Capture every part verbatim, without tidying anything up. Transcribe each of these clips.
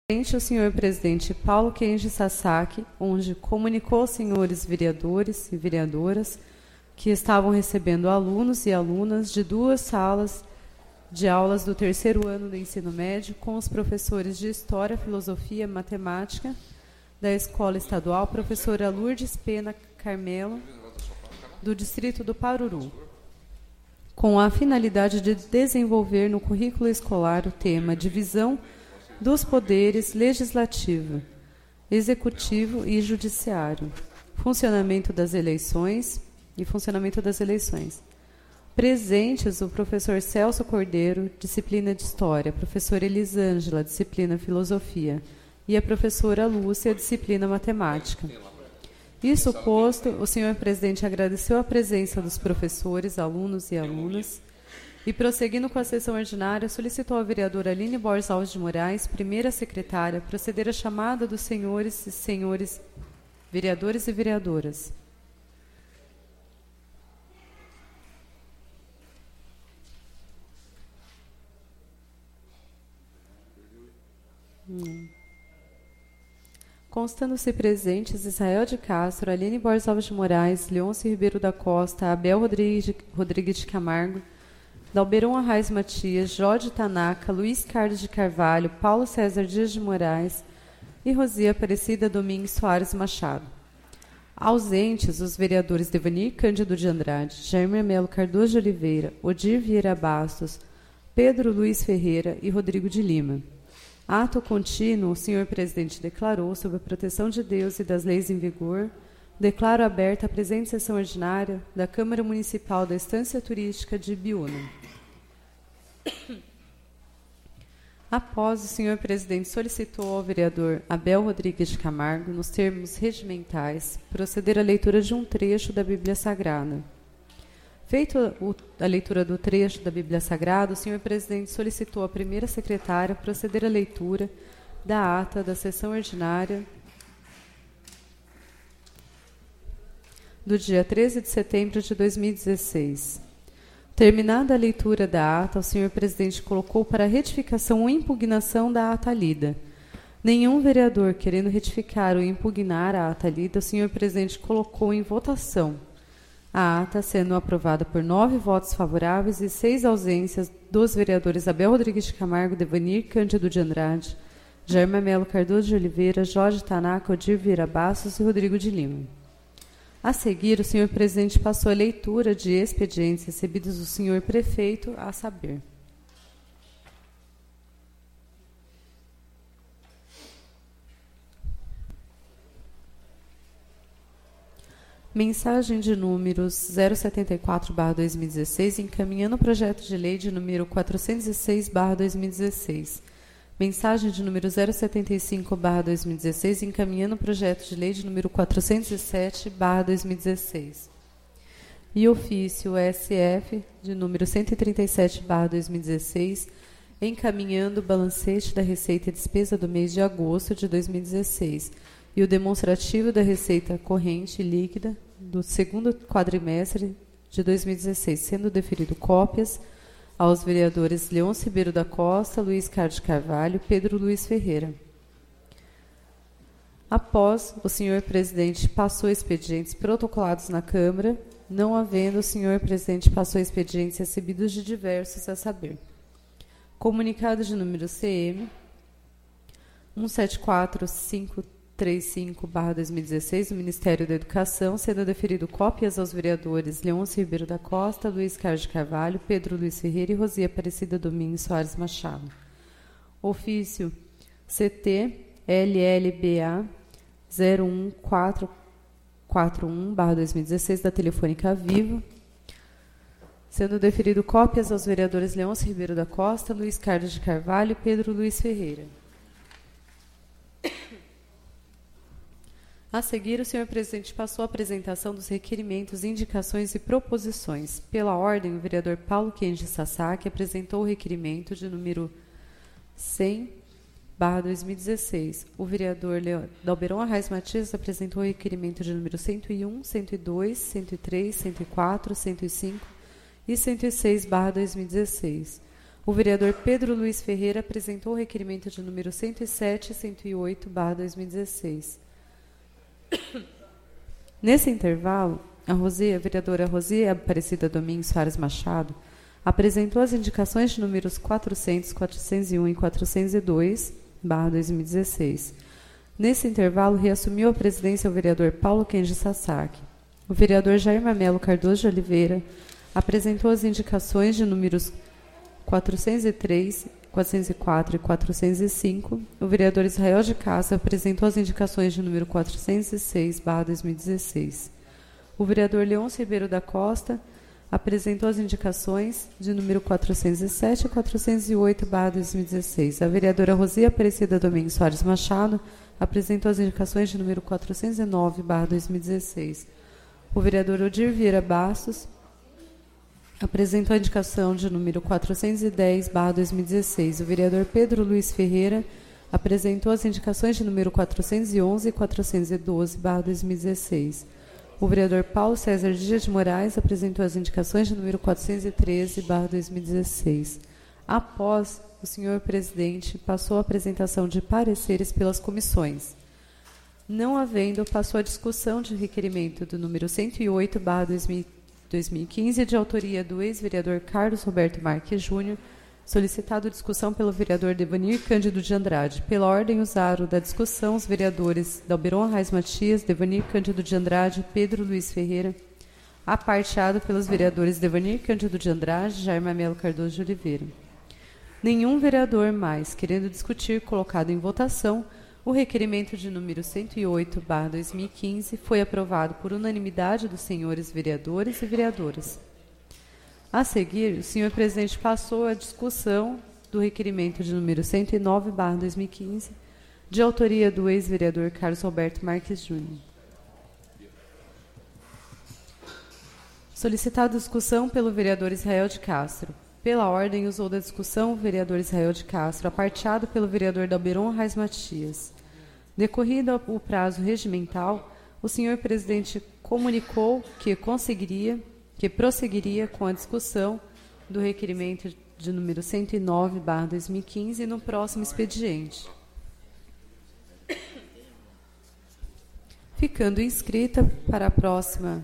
O senhor presidente Paulo Kenji Sasaki, onde comunicou aos senhores vereadores e vereadoras que estavam recebendo alunos e alunas de duas salas de aulas do terceiro ano do ensino médio com os professores de História, Filosofia e Matemática da Escola Estadual Professora Lourdes Pena Carmelo, do Distrito do Paruru, com a finalidade de desenvolver no currículo escolar o tema Divisão dos poderes legislativo, executivo e judiciário, funcionamento das eleições e funcionamento das eleições. Presentes o professor Celso Cordeiro, disciplina de História, a professora Elisângela, disciplina Filosofia, e a professora Lúcia, disciplina Matemática. Isso posto, o senhor presidente agradeceu a presença dos professores, alunos e alunas, e, prosseguindo com a sessão ordinária, solicitou à vereadora Aline Borges Alves de Moraes, primeira secretária, proceder à chamada dos senhores e senhores vereadores e vereadoras. Hum. Constando-se presentes Israel de Castro, Aline Borges Alves de Moraes, Leôncio Ribeiro da Costa, Abel Rodrigues de, Rodrigues de Camargo, Dalberon Arraes Matias, Jorge Tanaka, Luiz Carlos de Carvalho, Paulo César Dias de Moraes e Rosia Aparecida Domingues Soares Machado. Ausentes, os vereadores Devanir Cândido de Andrade, Jair Melo Cardoso de Oliveira, Odir Vieira Bastos, Pedro Luiz Ferreira e Rodrigo de Lima. Ato contínuo, o senhor presidente declarou, sob a proteção de Deus e das leis em vigor, declaro aberta a presente sessão ordinária da Câmara Municipal da Estância Turística de Ibiúna. Após, o senhor presidente solicitou ao vereador Abel Rodrigues de Camargo, nos termos regimentais, proceder à leitura de um trecho da Bíblia Sagrada. Feita a leitura do trecho da Bíblia Sagrada, o senhor presidente solicitou à primeira secretária proceder à leitura da ata da sessão ordinária do dia treze de setembro de dois mil e dezesseis. Terminada a leitura da ata, o senhor presidente colocou para retificação ou impugnação da ata lida. Nenhum vereador querendo retificar ou impugnar a ata lida, o senhor presidente colocou em votação a ata, sendo aprovada por nove votos favoráveis e seis ausências dos vereadores Abel Rodrigues de Camargo, Devanir Cândido de Andrade, Jair Melo Cardoso de Oliveira, Jorge Tanaka, Odir Vieira Bastos e Rodrigo de Lima. A seguir, o senhor presidente passou a leitura de expedientes recebidos do senhor prefeito, a saber. Mensagem de números zero setenta e quatro barra dois mil e dezesseis, encaminhando o projeto de lei de número quatrocentos e seis barra dois mil e dezesseis. Mensagem de número zero setenta e cinco barra dois mil e dezesseis, encaminhando o projeto de lei de número quatrocentos e sete barra dois mil e dezesseis. E ofício S F de número cento e trinta e sete barra dois mil e dezesseis, encaminhando o balancete da receita e despesa do mês de agosto de dois mil e dezesseis e o demonstrativo da receita corrente líquida do segundo quadrimestre de dois mil e dezesseis, sendo deferido cópias aos vereadores Leôncio Ribeiro da Costa, Luiz Carlos de Carvalho e Pedro Luiz Ferreira. Após, o senhor presidente passou expedientes protocolados na Câmara, não havendo, o senhor presidente passou expedientes recebidos de diversos, a saber. Comunicado de número C M um sete quatro cinco três cinco barra dois mil e dezesseis do Ministério da Educação, sendo deferido cópias aos vereadores Leôncio Ribeiro da Costa, Luiz Carlos de Carvalho, Pedro Luiz Ferreira e Rosia Aparecida Domingues Soares Machado. Ofício C T L L B A zero um quatro quatro um barra dois mil e dezesseis da Telefônica Vivo, sendo deferido cópias aos vereadores Leôncio Ribeiro da Costa, Luiz Carlos de Carvalho e Pedro Luiz Ferreira. A seguir, o senhor presidente passou a apresentação dos requerimentos, indicações e proposições. Pela ordem, o vereador Paulo Kenji Sasaki apresentou o requerimento de número cem barra dois mil e dezesseis. O vereador Dalberon Arraes Matias apresentou o requerimento de número cento e um, cento e dois, cento e três, cento e quatro, cento e cinco e cento e seis barra dois mil e dezesseis. o vereador Pedro Luiz Ferreira apresentou o requerimento de número cento e sete e cento e oito barra dois mil e dezesseis. Nesse intervalo, a, Rosia, a vereadora Rosia Aparecida Domingos Soares Machado apresentou as indicações de números quatrocentos, quatrocentos e um e quatrocentos e dois barra dois mil e dezesseis. Nesse intervalo, reassumiu a presidência o vereador Paulo Kenji Sasaki. O vereador Jair Mamelo Cardoso de Oliveira apresentou as indicações de números quatrocentos e três, quatrocentos e quatro e quatrocentos e cinco. O vereador Israel de Castro apresentou as indicações de número quatrocentos e seis barra dois mil e dezesseis. O vereador Leôncio Ribeiro da Costa apresentou as indicações de número quatrocentos e sete e quatrocentos e oito barra dois mil e dezesseis. A vereadora Rosia Aparecida Domingos Soares Machado apresentou as indicações de número quatrocentos e nove barra dois mil e dezesseis. O vereador Odir Vieira Bastos apresentou a indicação de número quatrocentos e dez barra dois mil e dezesseis. O vereador Pedro Luiz Ferreira apresentou as indicações de número quatrocentos e onze e quatrocentos e doze barra dois mil e dezesseis. O vereador Paulo César Dias de Moraes apresentou as indicações de número quatrocentos e treze barra dois mil e dezesseis. Após, o senhor presidente passou a apresentação de pareceres pelas comissões. Não havendo, passou a discussão de requerimento do número cento e oito barra dois mil e quinze, de autoria do ex-vereador Carlos Roberto Marques Júnior, solicitado discussão pelo vereador Devanir Cândido de Andrade. Pela ordem usaram da discussão os vereadores Dalberon Arraes Matias, Devanir Cândido de Andrade, Pedro Luiz Ferreira, aparteado pelos vereadores Devanir Cândido de Andrade, Jair Mamelo Cardoso de Oliveira. Nenhum vereador mais querendo discutir, colocado em votação, o requerimento de número cento e oito barra dois mil e quinze foi aprovado por unanimidade dos senhores vereadores e vereadoras. A seguir, o senhor presidente passou a discussão do requerimento de número cento e nove barra dois mil e quinze, de autoria do ex-vereador Carlos Roberto Marques Júnior. Solicitada discussão pelo vereador Israel de Castro. Pela ordem, usou da discussão o vereador Israel de Castro, aparteado pelo vereador Dalberon Arraes Matias. Decorrido o prazo regimental, o senhor presidente comunicou que conseguiria, que prosseguiria com a discussão do requerimento de número cento e nove barra dois mil e quinze no próximo expediente. Ficando inscrita para a próxima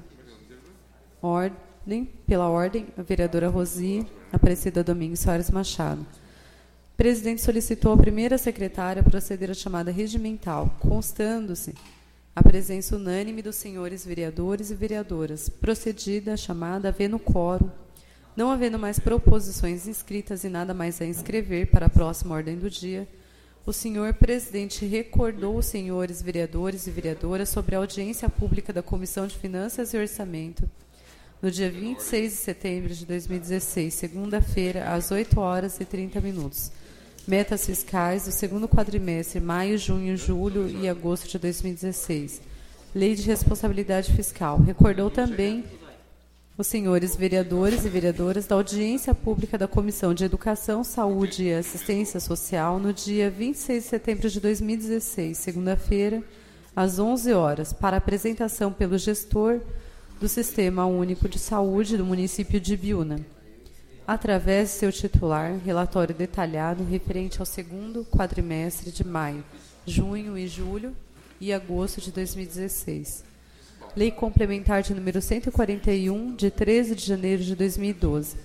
ordem, pela ordem, a vereadora Rosia Aparecida Domingos Soares Machado. O presidente solicitou à primeira secretária proceder à chamada regimental, constando-se a presença unânime dos senhores vereadores e vereadoras. Procedida a chamada, havendo quórum, não havendo mais proposições inscritas e nada mais a inscrever para a próxima ordem do dia, o senhor presidente recordou os senhores vereadores e vereadoras sobre a audiência pública da Comissão de Finanças e Orçamento, no dia vinte e seis de setembro de dois mil e dezesseis, segunda-feira, às oito horas e trinta minutos. Metas fiscais do segundo quadrimestre, maio, junho, julho e agosto de dois mil e dezesseis. Lei de responsabilidade fiscal. Recordou também os senhores vereadores e vereadoras da audiência pública da Comissão de Educação, Saúde e Assistência Social no dia vinte e seis de setembro de dois mil e dezesseis, segunda-feira, às onze horas, para apresentação pelo gestor do Sistema Único de Saúde do município de Ibiúna, através de seu titular, relatório detalhado referente ao segundo quadrimestre de maio, junho e julho e agosto de dois mil e dezesseis. Lei Complementar de número cento e quarenta e um, de treze de janeiro de dois mil e doze.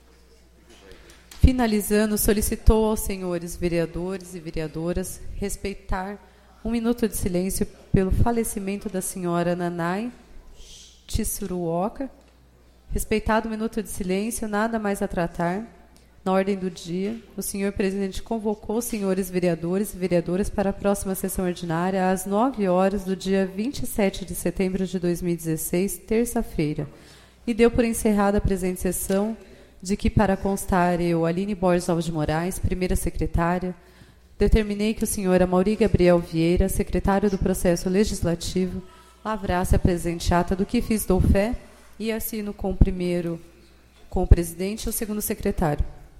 Finalizando, solicitou aos senhores vereadores e vereadoras respeitar um minuto de silêncio pelo falecimento da senhora Nanai Tsuruoka. Respeitado o minuto de silêncio, nada mais a tratar. Na ordem do dia, o senhor presidente convocou os senhores vereadores e vereadoras para a próxima sessão ordinária às nove horas do dia vinte e sete de setembro de dois mil e dezesseis, terça-feira, e deu por encerrada a presente sessão, de que, para constar, eu, Aline Borges Alves de Moraes, primeira secretária, determinei que o senhor Amaury Gabriel Vieira, secretário do Processo Legislativo, lavrasse a presente ata do que fiz dou fé e assino com o primeiro, com o presidente e o segundo secretário.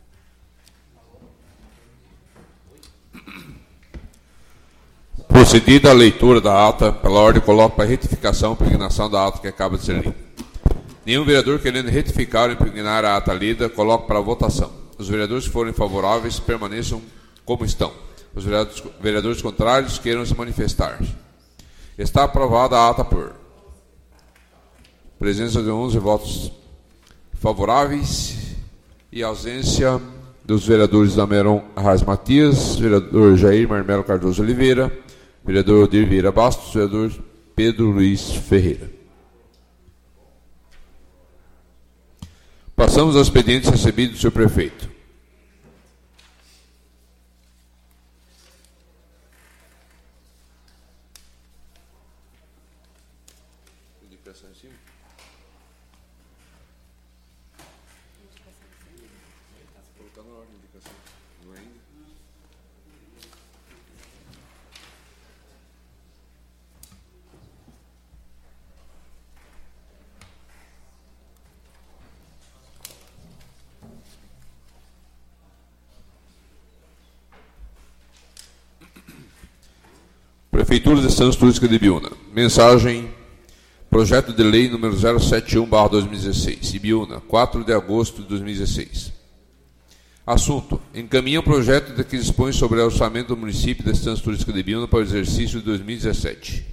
Procedida a leitura da ata, pela ordem coloco para retificação a impugnação da ata que acaba de ser lida. Nenhum vereador querendo retificar ou impugnar a ata lida, coloco para votação. Os vereadores que forem favoráveis permaneçam como estão. Os vereadores, vereadores contrários queiram se manifestar. Está aprovada a ata por presença de onze votos favoráveis e ausência dos vereadores Dameron Arraes Matias, vereador Jair Marmelo Cardoso Oliveira, vereador Odir Vieira Bastos, vereador Pedro Luiz Ferreira. Passamos aos expedientes recebidos do senhor prefeito. Indicação em cima. Colocando na ordem de indicação. Não é ainda? Prefeitura de Santos Turística de Ibiúna. Mensagem, projeto de lei número zero setenta e um barra dois mil e dezesseis. Ibiúna, quatro de agosto de dois mil e dezesseis. Assunto, encaminha o projeto de que dispõe sobre o orçamento do município de Santos Turística de Ibiúna para o exercício de dois mil e dezessete.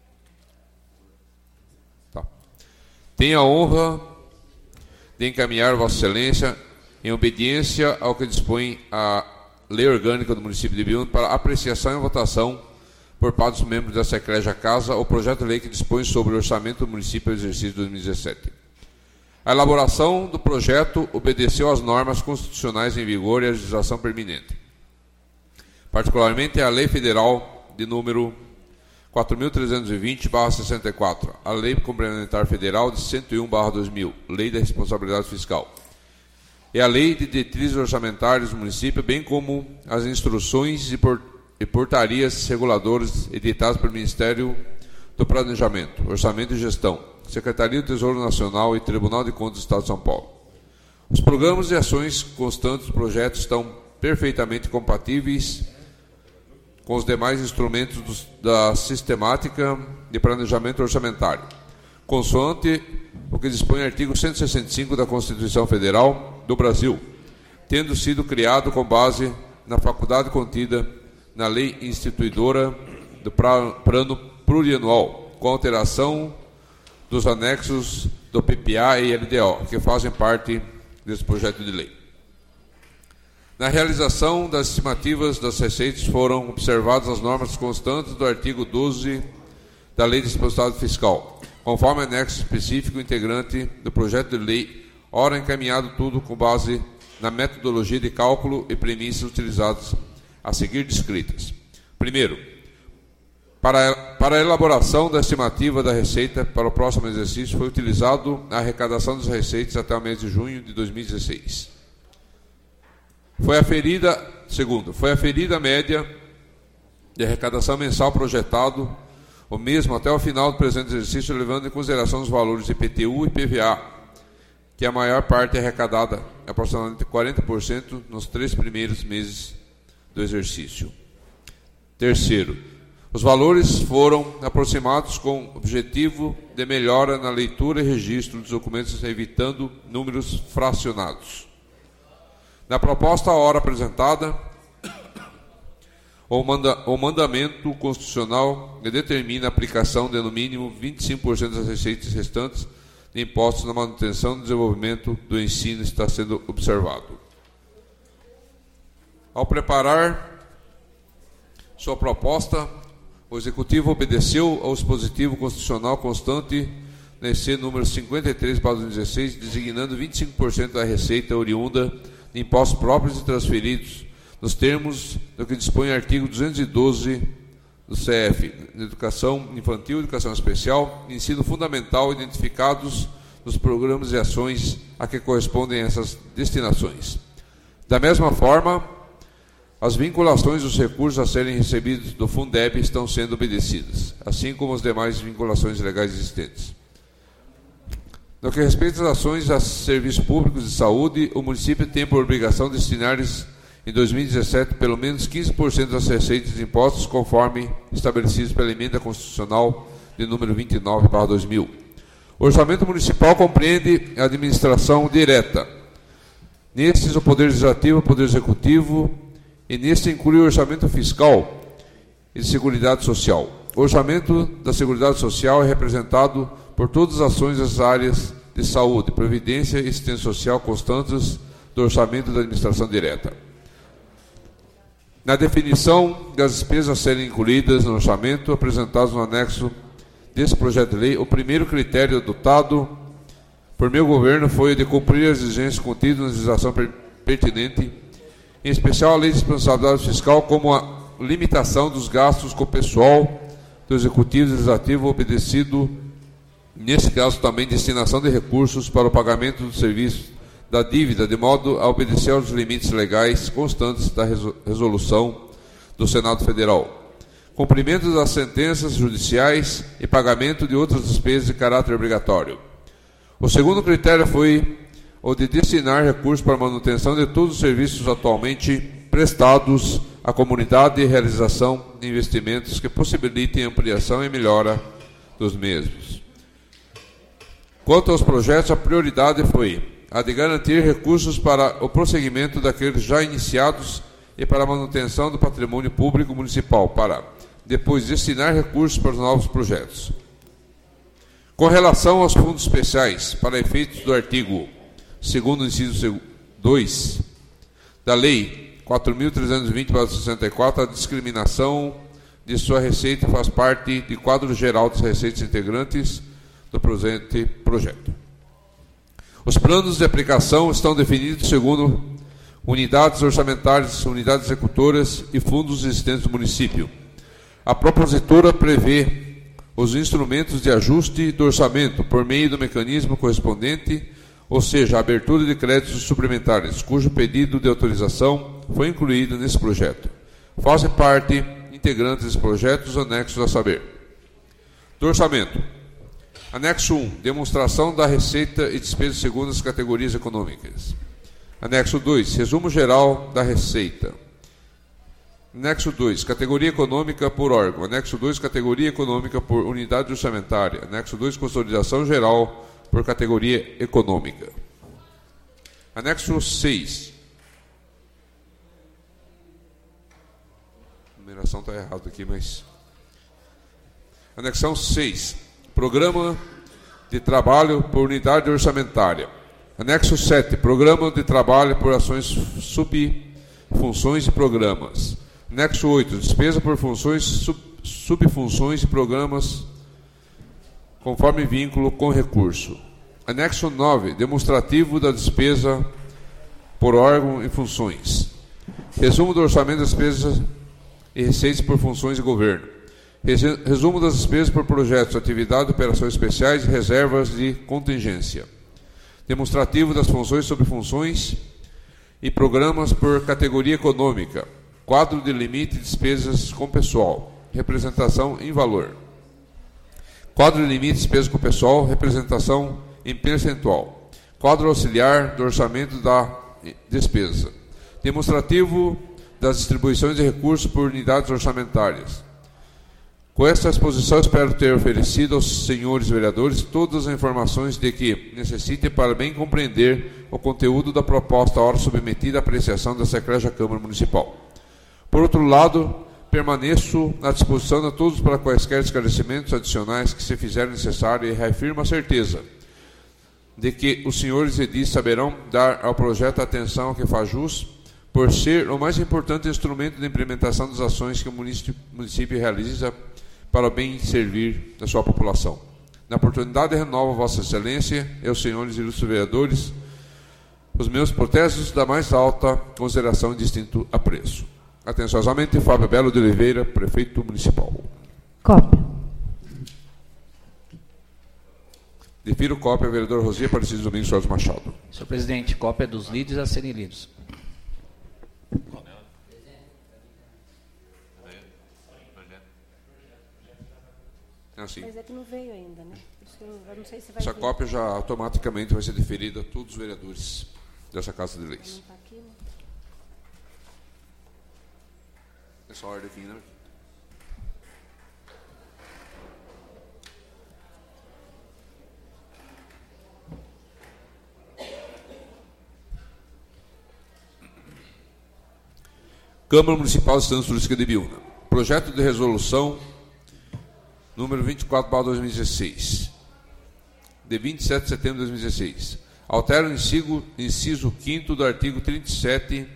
Tá. Tenho a honra de encaminhar Vossa Excelência, em obediência ao que dispõe a Lei Orgânica do município de Ibiúna, para apreciação e votação por parte dos membros dessa Eclésia Casa, o projeto de lei que dispõe sobre o orçamento do município para o exercício de dois mil e dezessete. A elaboração do projeto obedeceu às normas constitucionais em vigor e à legislação permanente, particularmente a Lei Federal de número quatro mil trezentos e vinte barra sessenta e quatro, a Lei Complementar Federal de cento e um barra dois mil, Lei da Responsabilidade Fiscal, e a Lei de Diretrizes Orçamentárias do município, bem como as instruções e por e portarias reguladoras editadas pelo Ministério do Planejamento, Orçamento e Gestão, Secretaria do Tesouro Nacional e Tribunal de Contas do Estado de São Paulo. Os programas e ações constantes do projeto estão perfeitamente compatíveis com os demais instrumentos dos, da sistemática de planejamento orçamentário, consoante o que dispõe o artigo cento e sessenta e cinco da Constituição Federal do Brasil, tendo sido criado com base na faculdade contida na lei instituidora do plano plurianual, com alteração dos anexos do P P A e L D O, que fazem parte desse projeto de lei. Na realização das estimativas das receitas foram observadas as normas constantes do artigo doze da Lei de Responsabilidade Fiscal, conforme anexo específico integrante do projeto de lei, ora encaminhado tudo com base na metodologia de cálculo e premissas utilizadas a seguir descritas. Primeiro, para, para a elaboração da estimativa da receita para o próximo exercício, foi utilizado a arrecadação das receitas até o mês de junho de dois mil e dezesseis. Foi aferida, segundo, foi aferida a média de arrecadação mensal projetado, o mesmo até o final do presente exercício, levando em consideração os valores de I P T U e I P V A, que a maior parte é arrecadada, aproximadamente quarenta por cento, nos três primeiros meses do exercício. Terceiro, os valores foram aproximados com o objetivo de melhora na leitura e registro dos documentos, evitando números fracionados. Na proposta à hora apresentada, o, manda, o mandamento constitucional determina a aplicação de no mínimo vinte e cinco por cento das receitas restantes de impostos na manutenção e desenvolvimento do ensino está sendo observado. Ao preparar sua proposta, o Executivo obedeceu ao dispositivo constitucional constante na E C número cinquenta e três barra dois mil e dezesseis, designando vinte e cinco por cento da receita oriunda de impostos próprios e transferidos, nos termos do que dispõe o artigo duzentos e doze do C F, de Educação Infantil, Educação Especial e Ensino Fundamental, identificados nos programas e ações a que correspondem essas destinações. Da mesma forma, as vinculações dos recursos a serem recebidos do Fundeb estão sendo obedecidas, assim como as demais vinculações legais existentes. No que respeita às ações a serviços públicos de saúde, o município tem por obrigação destinar-lhes em dois mil e dezessete pelo menos quinze por cento das receitas de impostos, conforme estabelecidos pela Emenda Constitucional de número vinte e nove barra dois mil. O orçamento municipal compreende a administração direta Nesses, o Poder Legislativo, o Poder Executivo, e nesse inclui o orçamento fiscal e de Seguridade Social. O orçamento da Seguridade Social é representado por todas as ações das áreas de saúde, previdência e assistência social constantes do orçamento da administração direta. Na definição das despesas a serem incluídas no orçamento, apresentados no anexo desse projeto de lei, o primeiro critério adotado por meu governo foi o de cumprir as exigências contidas na legislação pertinente, em especial a Lei de Responsabilidade Fiscal, como a limitação dos gastos com o pessoal do Executivo e Legislativo, obedecido, nesse caso, também destinação de recursos para o pagamento do serviço da dívida, de modo a obedecer aos limites legais constantes da resolução do Senado Federal, cumprimento das sentenças judiciais e pagamento de outras despesas de caráter obrigatório. O segundo critério foi o de destinar recursos para a manutenção de todos os serviços atualmente prestados à comunidade e realização de investimentos que possibilitem ampliação e melhora dos mesmos. Quanto aos projetos, a prioridade foi a de garantir recursos para o prosseguimento daqueles já iniciados e para a manutenção do patrimônio público municipal, para depois destinar recursos para os novos projetos. Com relação aos fundos especiais, para efeitos do artigo segundo inciso dois da Lei quatro mil trezentos e vinte barra sessenta e quatro, a discriminação de sua receita faz parte do quadro geral das receitas integrantes do presente projeto. Os planos de aplicação estão definidos segundo unidades orçamentárias, unidades executoras e fundos existentes no município. A propositura prevê os instrumentos de ajuste do orçamento por meio do mecanismo correspondente, ou seja, a abertura de créditos suplementares, cujo pedido de autorização foi incluído nesse projeto. Fazem parte integrantes desse projeto os anexos a saber. Do orçamento. Anexo um. Demonstração da receita e despesas segundo as categorias econômicas. Anexo dois. Resumo geral da receita. Anexo dois. Categoria econômica por órgão. Anexo dois. Categoria econômica por unidade orçamentária. Anexo dois. Consolidação geral por categoria econômica. Anexo seis. A numeração está errada aqui, mas... Anexão seis. Programa de trabalho por unidade orçamentária. Anexo sete. Programa de trabalho por ações subfunções e programas. Anexo oito. Despesa por funções, sub, subfunções e programas conforme vínculo com recurso. Anexo nove. Demonstrativo da despesa por órgão e funções. Resumo do orçamento das despesas e receitas por funções de governo. Resumo das despesas por projetos, atividade, operações especiais e reservas de contingência. Demonstrativo das funções sobre funções e programas por categoria econômica. Quadro de limite de despesas com pessoal. Representação em valor. Quadro de limite de despesas com pessoal. Representação em percentual. Quadro auxiliar do orçamento da despesa. Demonstrativo das distribuições de recursos por unidades orçamentárias. Com esta exposição, espero ter oferecido aos senhores vereadores todas as informações de que necessitem para bem compreender o conteúdo da proposta, a hora submetida à apreciação da Secretaria da Câmara Municipal. Por outro lado, permaneço à disposição de todos para quaisquer esclarecimentos adicionais que se fizerem necessário e reafirmo a certeza de que os senhores edis saberão dar ao projeto a atenção que faz jus, por ser o mais importante instrumento de implementação das ações que o município, município realiza para o bem servir da sua população. Na oportunidade, renovo a Vossa Excelência e aos senhores ilustres vereadores os meus protestos da mais alta consideração e distinto apreço. Atenciosamente, Fábio Belo de Oliveira, Prefeito Municipal. Cópia. Defiro cópia ao vereador Rosia Aparecido Domingos Soares Machado. Senhor presidente, cópia dos líderes a serem lidos. Assim. Mas é que não veio ainda, né? Eu, eu não sei se vai Essa vir. cópia já automaticamente vai ser deferida a todos os vereadores dessa Casa de Leis. Não tá aqui, né? Essa ordem aqui, né? Câmara Municipal de Estância Turística de Biúna. Projeto de resolução número vinte e quatro barra dois mil e dezesseis, de vinte e sete de setembro de dois mil e dezesseis. Altera o inciso, inciso quinto do artigo trinta e sete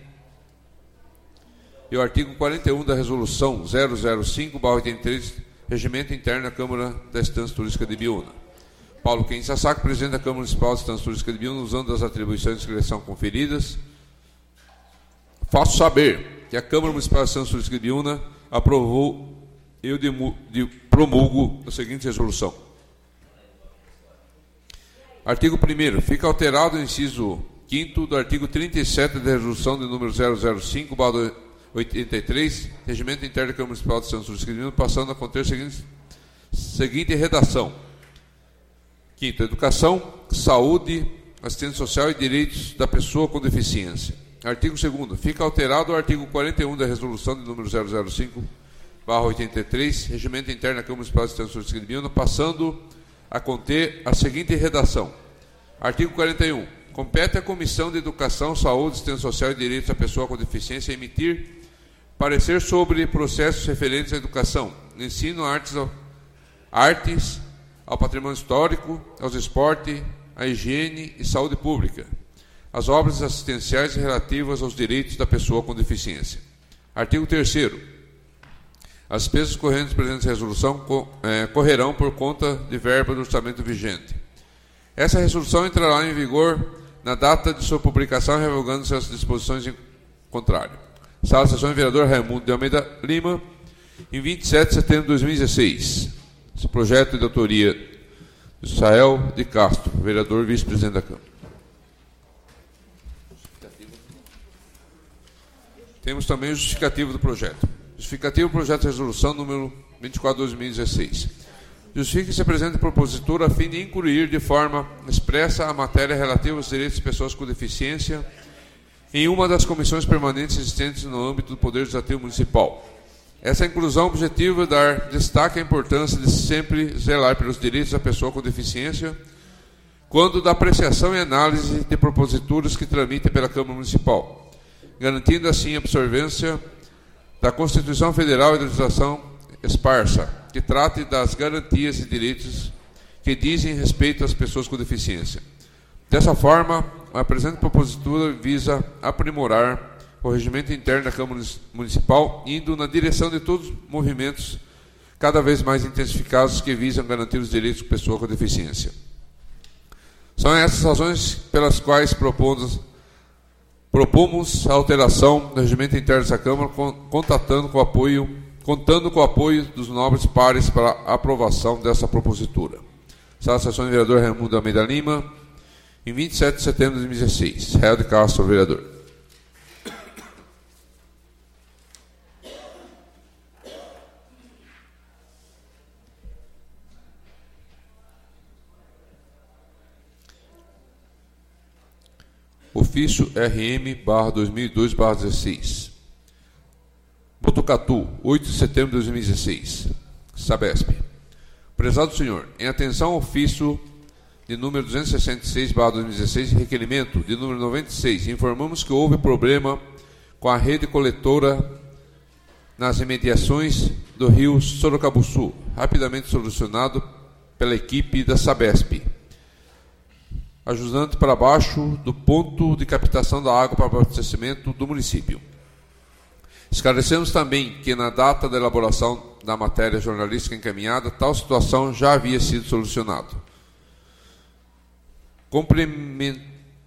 e o artigo quarenta e um da resolução zero zero cinco barra oitenta e três, Regimento Interno da Câmara da Estância Turística de Biúna. Paulo Kenji Sasaki, presidente da Câmara Municipal de Estância Turística de Biúna, usando as atribuições de inscrição conferidas, faço saber que a Câmara Municipal de Estância Turística de Biúna aprovou eu de, de promulgo a seguinte resolução. Artigo primeiro. Fica alterado o inciso quinto do artigo trinta e sete da resolução de número zero zero cinco barra oitenta e três, Regimento Interno da Câmara Municipal de Estância Turística de Biúna, passando a conter a seguinte, seguinte redação. Quinto. Educação, saúde, assistência social e direitos da pessoa com deficiência. Artigo segundo. Fica alterado o artigo quarenta e um da resolução de número zero zero cinco barra oitenta e três, Regimento Interno da Câmara Municipal de Estância Turística de Biúna, passando a conter a seguinte redação. Artigo quarenta e um. Compete à Comissão de Educação, Saúde, Assistência Social e Direitos da Pessoa com Deficiência emitir parecer sobre processos referentes à educação, ensino, artes, ao, artes, ao patrimônio histórico, aos esportes, à higiene e saúde pública, as obras assistenciais relativas aos direitos da pessoa com deficiência. Artigo terceiro. As despesas correntes presentes na resolução co, eh, correrão por conta de verba do orçamento vigente. Essa resolução entrará em vigor na data de sua publicação, revogando-se as disposições em contrário. Sala de Sessões, vereador Raimundo de Almeida Lima, em vinte e sete de setembro de dois mil e dezesseis. Esse projeto é de autoria de Israel de Castro, vereador vice-presidente da Câmara. Temos também o justificativo do projeto. Justificativo do projeto de resolução número vinte e quatro de dois mil e dezesseis. Justifica-se a presente propositura a fim de incluir de forma expressa a matéria relativa aos direitos das pessoas com deficiência em uma das comissões permanentes existentes no âmbito do Poder Legislativo Municipal. Essa inclusão objetiva é dar destaque à importância de sempre zelar pelos direitos da pessoa com deficiência quando da apreciação e análise de proposituras que tramitem pela Câmara Municipal, garantindo assim a absorvência da Constituição Federal e da legislação esparsa, que trate das garantias e direitos que dizem respeito às pessoas com deficiência. Dessa forma, a presente propositura visa aprimorar o regimento interno da Câmara Municipal, indo na direção de todos os movimentos cada vez mais intensificados que visam garantir os direitos da pessoa com deficiência. São essas razões pelas quais propomos, propomos a alteração do regimento interno dessa Câmara, contatando com o apoio contando com o apoio dos nobres pares para a aprovação dessa propositura. Sala de Sessões, vereador Raimundo Almeida Lima, em vinte e sete de setembro de dois mil e dezesseis. Israel de Castro, vereador. Ofício R M barra dois mil e dois barra dezesseis. Botucatu, oito de setembro de dois mil e dezesseis. Sabesp. Prezado senhor, em atenção ao ofício de número duzentos e sessenta e seis barra dois mil e dezesseis, requerimento de número noventa e seis, informamos que houve problema com a rede coletora nas imediações do rio Sorocabuçu, rapidamente solucionado pela equipe da Sabesp, ajustante para baixo do ponto de captação da água para abastecimento do município. Esclarecemos também que, na data da elaboração da matéria jornalística encaminhada, tal situação já havia sido solucionada. Complement...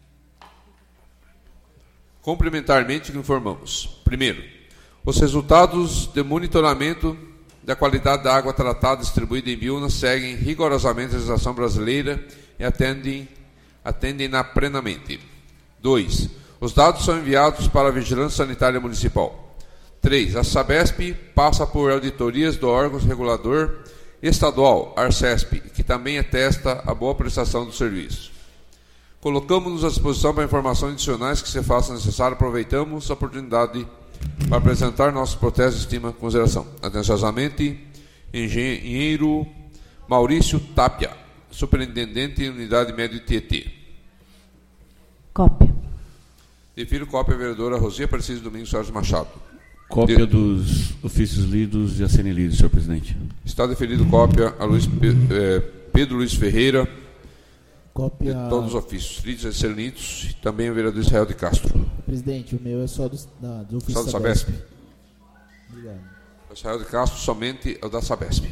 Complementarmente, informamos. Primeiro, os resultados de monitoramento da qualidade da água tratada distribuída em Biúna seguem rigorosamente a legislação brasileira e atendem, atendem-na plenamente. Dois, os dados são enviados para a Vigilância Sanitária Municipal. três. A Sabesp passa por auditorias do órgão regulador estadual, Arcesp, que também atesta a boa prestação do serviço. Colocamos-nos à disposição para informações adicionais que se façam necessário. Aproveitamos a oportunidade para apresentar nossos protestos de estima e consideração. Atenciosamente, engenheiro Maurício Tapia, superintendente da Unidade Média de Tietê. Cópia. Defiro cópia à vereadora Rosia Aparecida Domingos Soares Machado. Cópia dos ofícios lidos e a serem lidos, senhor presidente. Está deferido cópia a Luiz, eh, Pedro Luiz Ferreira, cópia... de todos os ofícios, lidos e serem lidos, e também o vereador Israel de Castro. Presidente, o meu é só do, da, do ofício só do Sabesp. Sabesp. Obrigado. O Israel de Castro somente é o da Sabesp.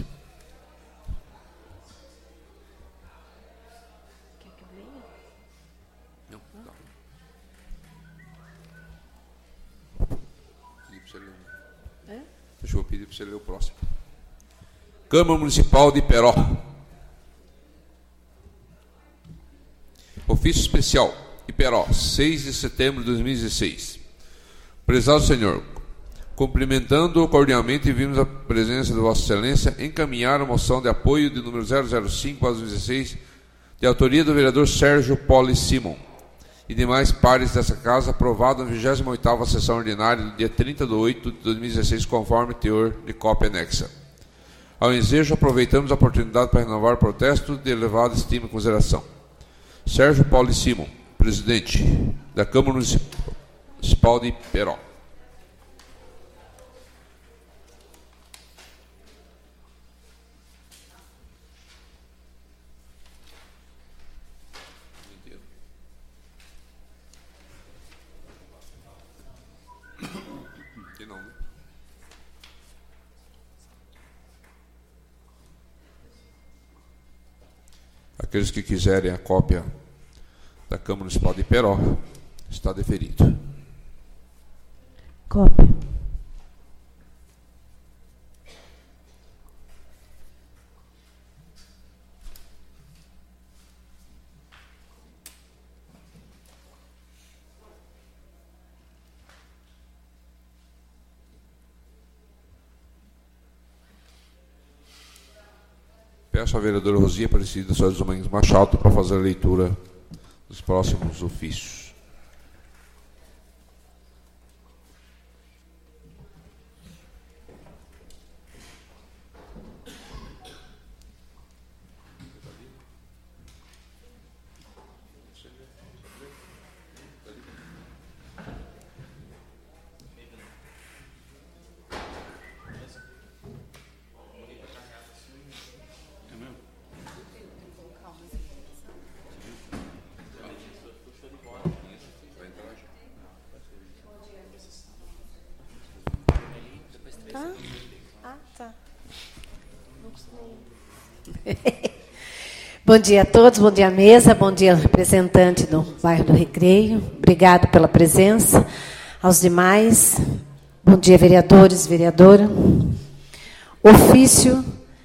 Não, não. Deixa eu pedir para você ler o próximo. Câmara Municipal de Iperó. Ofício Especial, Iperó, seis de setembro de dois mil e dezesseis. Prezado Senhor, cumprimentando cordialmente, vimos a presença de Vossa Excelência encaminhar a moção de apoio de número zero zero cinco barra dois mil e dezesseis, de autoria do vereador Sérgio Poli Simon e demais pares dessa casa, aprovado na vigésima oitava sessão ordinária do dia trinta de oito de dois mil e dezesseis, conforme teor de cópia anexa. Ao ensejo, aproveitamos a oportunidade para renovar o protesto de elevada estima e consideração. Sérgio Poli Simon, presidente da Câmara Municipal de Iperó. Aqueles que quiserem a cópia da Câmara Municipal de Iperó, está deferido. Cópia. Peço à vereadora Rosia Aparecida Soares Domingues Machado para fazer a leitura dos próximos ofícios. Bom dia a todos, bom dia à mesa, bom dia ao representante do bairro do Recreio. Obrigado pela presença. Aos demais, bom dia, vereadores, vereadora. Ofício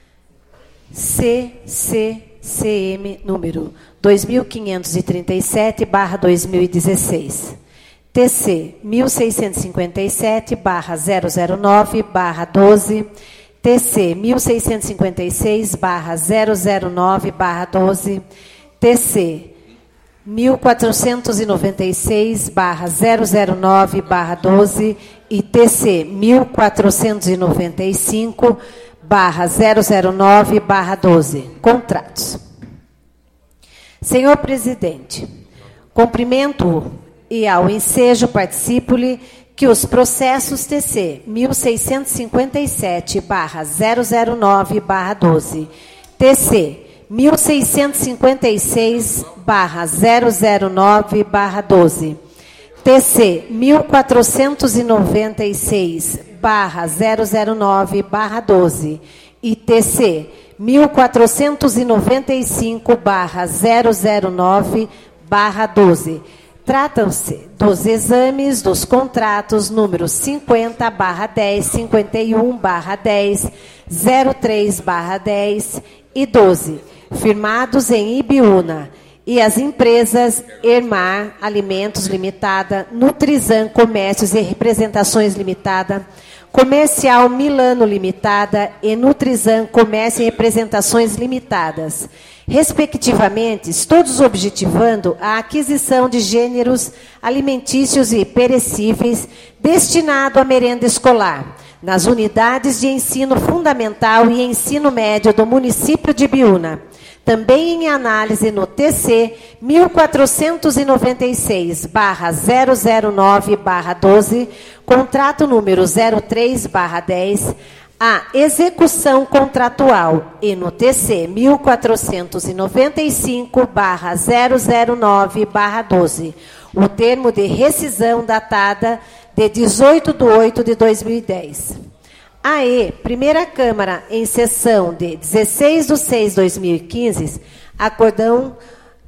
C C C M número dois mil quinhentos e trinta e sete barra dois mil e dezesseis. T C mil seiscentos e cinquenta e sete barra zero zero nove barra doze. T C mil seiscentos e cinquenta e seis barra zero zero nove barra doze, T C mil quatrocentos e noventa e seis barra zero zero nove barra doze e T C mil quatrocentos e noventa e cinco barra zero zero nove barra doze. Contratos. Senhor presidente, cumprimento e ao ensejo participo-lhe que os processos T C mil seiscentos e cinquenta e sete barra zero zero nove barra doze, T C mil seiscentos e cinquenta e seis barra zero zero nove barra doze, T C mil quatrocentos e noventa e seis barra zero zero nove barra doze e T C mil quatrocentos e noventa e cinco barra zero zero nove barra doze. Tratam-se dos exames dos contratos números cinquenta barra dez, cinquenta e um barra dez, zero três barra dez e doze, firmados em Ibiúna, e as empresas Ermar Alimentos Limitada, Nutrizan Comércios e Representações Limitada, Comercial Milano Limitada e Nutrizan Comércio e Representações Limitadas, respectivamente, todos objetivando a aquisição de gêneros alimentícios e perecíveis destinado à merenda escolar, nas unidades de ensino fundamental e ensino médio do município de Ibiúna. Também em análise no T C mil quatrocentos e noventa e seis barra zero zero nove barra doze, contrato número zero três barra dez, a execução contratual, e no T C mil quatrocentos e noventa e cinco barra zero zero nove barra doze, o termo de rescisão datada de dezoito de oito de dois mil e dez. A E, Primeira Câmara, em sessão de dezesseis de seis de dois mil e quinze, acordão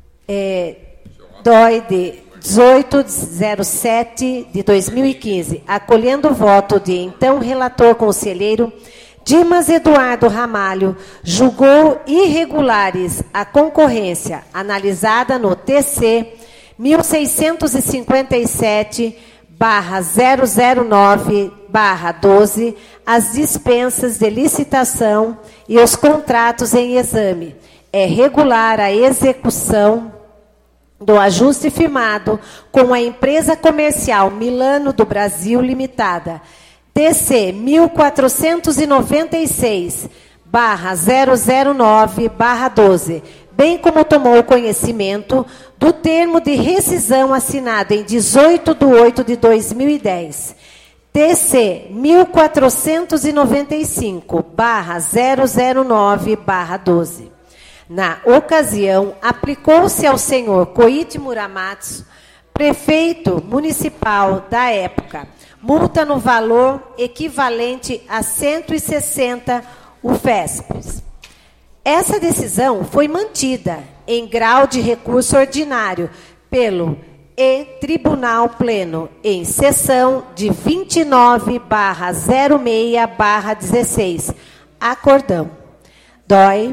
é, D O I de dezoito de zero sete de dois mil e quinze, acolhendo o voto de então relator conselheiro Dimas Eduardo Ramalho, julgou irregulares a concorrência analisada no T C mil seiscentos e cinquenta e sete barra zero zero nove barra doze, as dispensas de licitação e os contratos em exame. É regular a execução do ajuste firmado com a empresa comercial Milano do Brasil Limitada, T C mil quatrocentos e noventa e seis barra zero zero nove barra doze, bem como tomou conhecimento do termo de rescisão assinado em dezoito de oito de dois mil e dez, T C mil quatrocentos e noventa e cinco barra zero zero nove barra doze. Na ocasião, aplicou-se ao senhor Koichi Muramatsu, prefeito municipal da época, multa no valor equivalente a cento e sessenta U F E S Ps. Essa decisão foi mantida em grau de recurso ordinário pelo E Tribunal Pleno em sessão de vinte e nove barra zero seis barra dezesseis, acordão D O I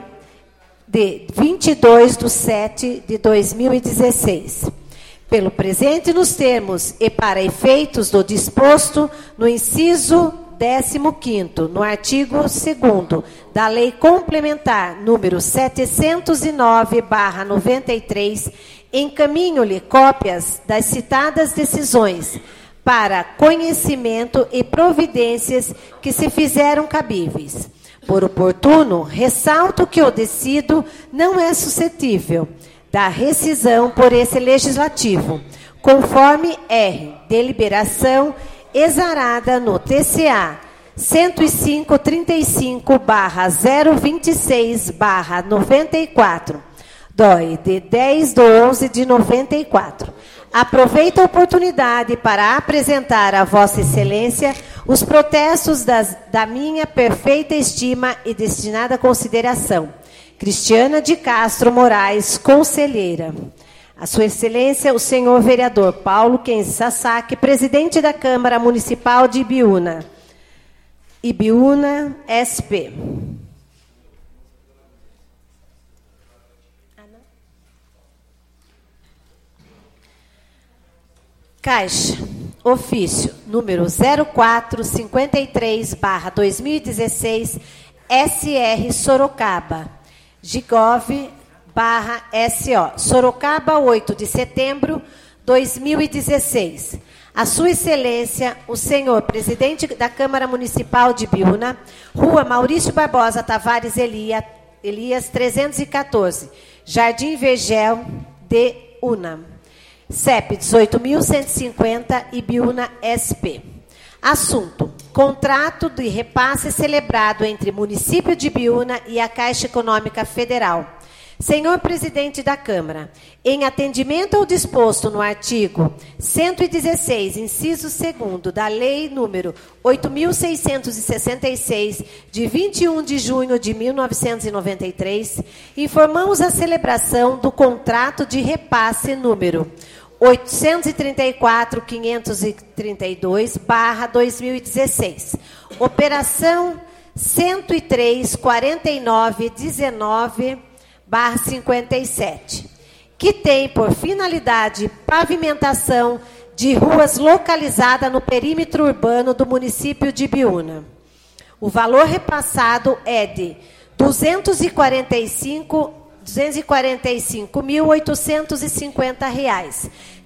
de vinte e dois de sete de dois mil e dezesseis. Pelo presente nos termos e para efeitos do disposto no inciso décimo quinto, no artigo segundo da Lei Complementar número setecentos e nove barra noventa e três, encaminho-lhe cópias das citadas decisões para conhecimento e providências que se fizeram cabíveis. Por oportuno, ressalto que o decido não é suscetível da rescisão por esse legislativo, conforme R, deliberação exarada no T C A cento e cinco, trinta e cinco barra zero vinte e seis barra noventa e quatro, D O I de dez de onze de noventa e quatro. Aproveito a oportunidade para apresentar a Vossa Excelência os protestos das, da minha perfeita estima e destinada consideração. Cristiana de Castro Moraes, conselheira. A Sua Excelência, o senhor vereador Paulo Kenji Sasaki, presidente da Câmara Municipal de Ibiúna. Ibiúna, S P. Caixa, ofício número zero quatro cinquenta e três barra dois mil e dezesseis, S R Sorocaba, Gigov barra S O, Sorocaba, oito de setembro de dois mil e dezesseis. A Sua Excelência, o senhor presidente da Câmara Municipal de Ibiúna, Rua Maurício Barbosa Tavares Elia, Elias, trezentos e quatorze, Jardim Vergel de Una. C E P dezoito mil cento e cinquenta, Ibiúna, S P. Assunto: contrato de repasse celebrado entre município de Ibiúna e a Caixa Econômica Federal. Senhor presidente da Câmara, em atendimento ao disposto no artigo cento e dezesseis, inciso segundo, da Lei número oito mil seiscentos e sessenta e seis, de vinte e um de junho de mil novecentos e noventa e três, informamos a celebração do contrato de repasse número oitocentos e trinta e quatro, quinhentos e trinta e dois, barra dois mil e dezesseis. Operação cento e três, quarenta e nove, dezenove, barra cinquenta e sete, que tem por finalidade pavimentação de ruas localizada no perímetro urbano do município de Ibiúna. O valor repassado é de duzentos e quarenta e cinco mil oitocentos e cinquenta reais,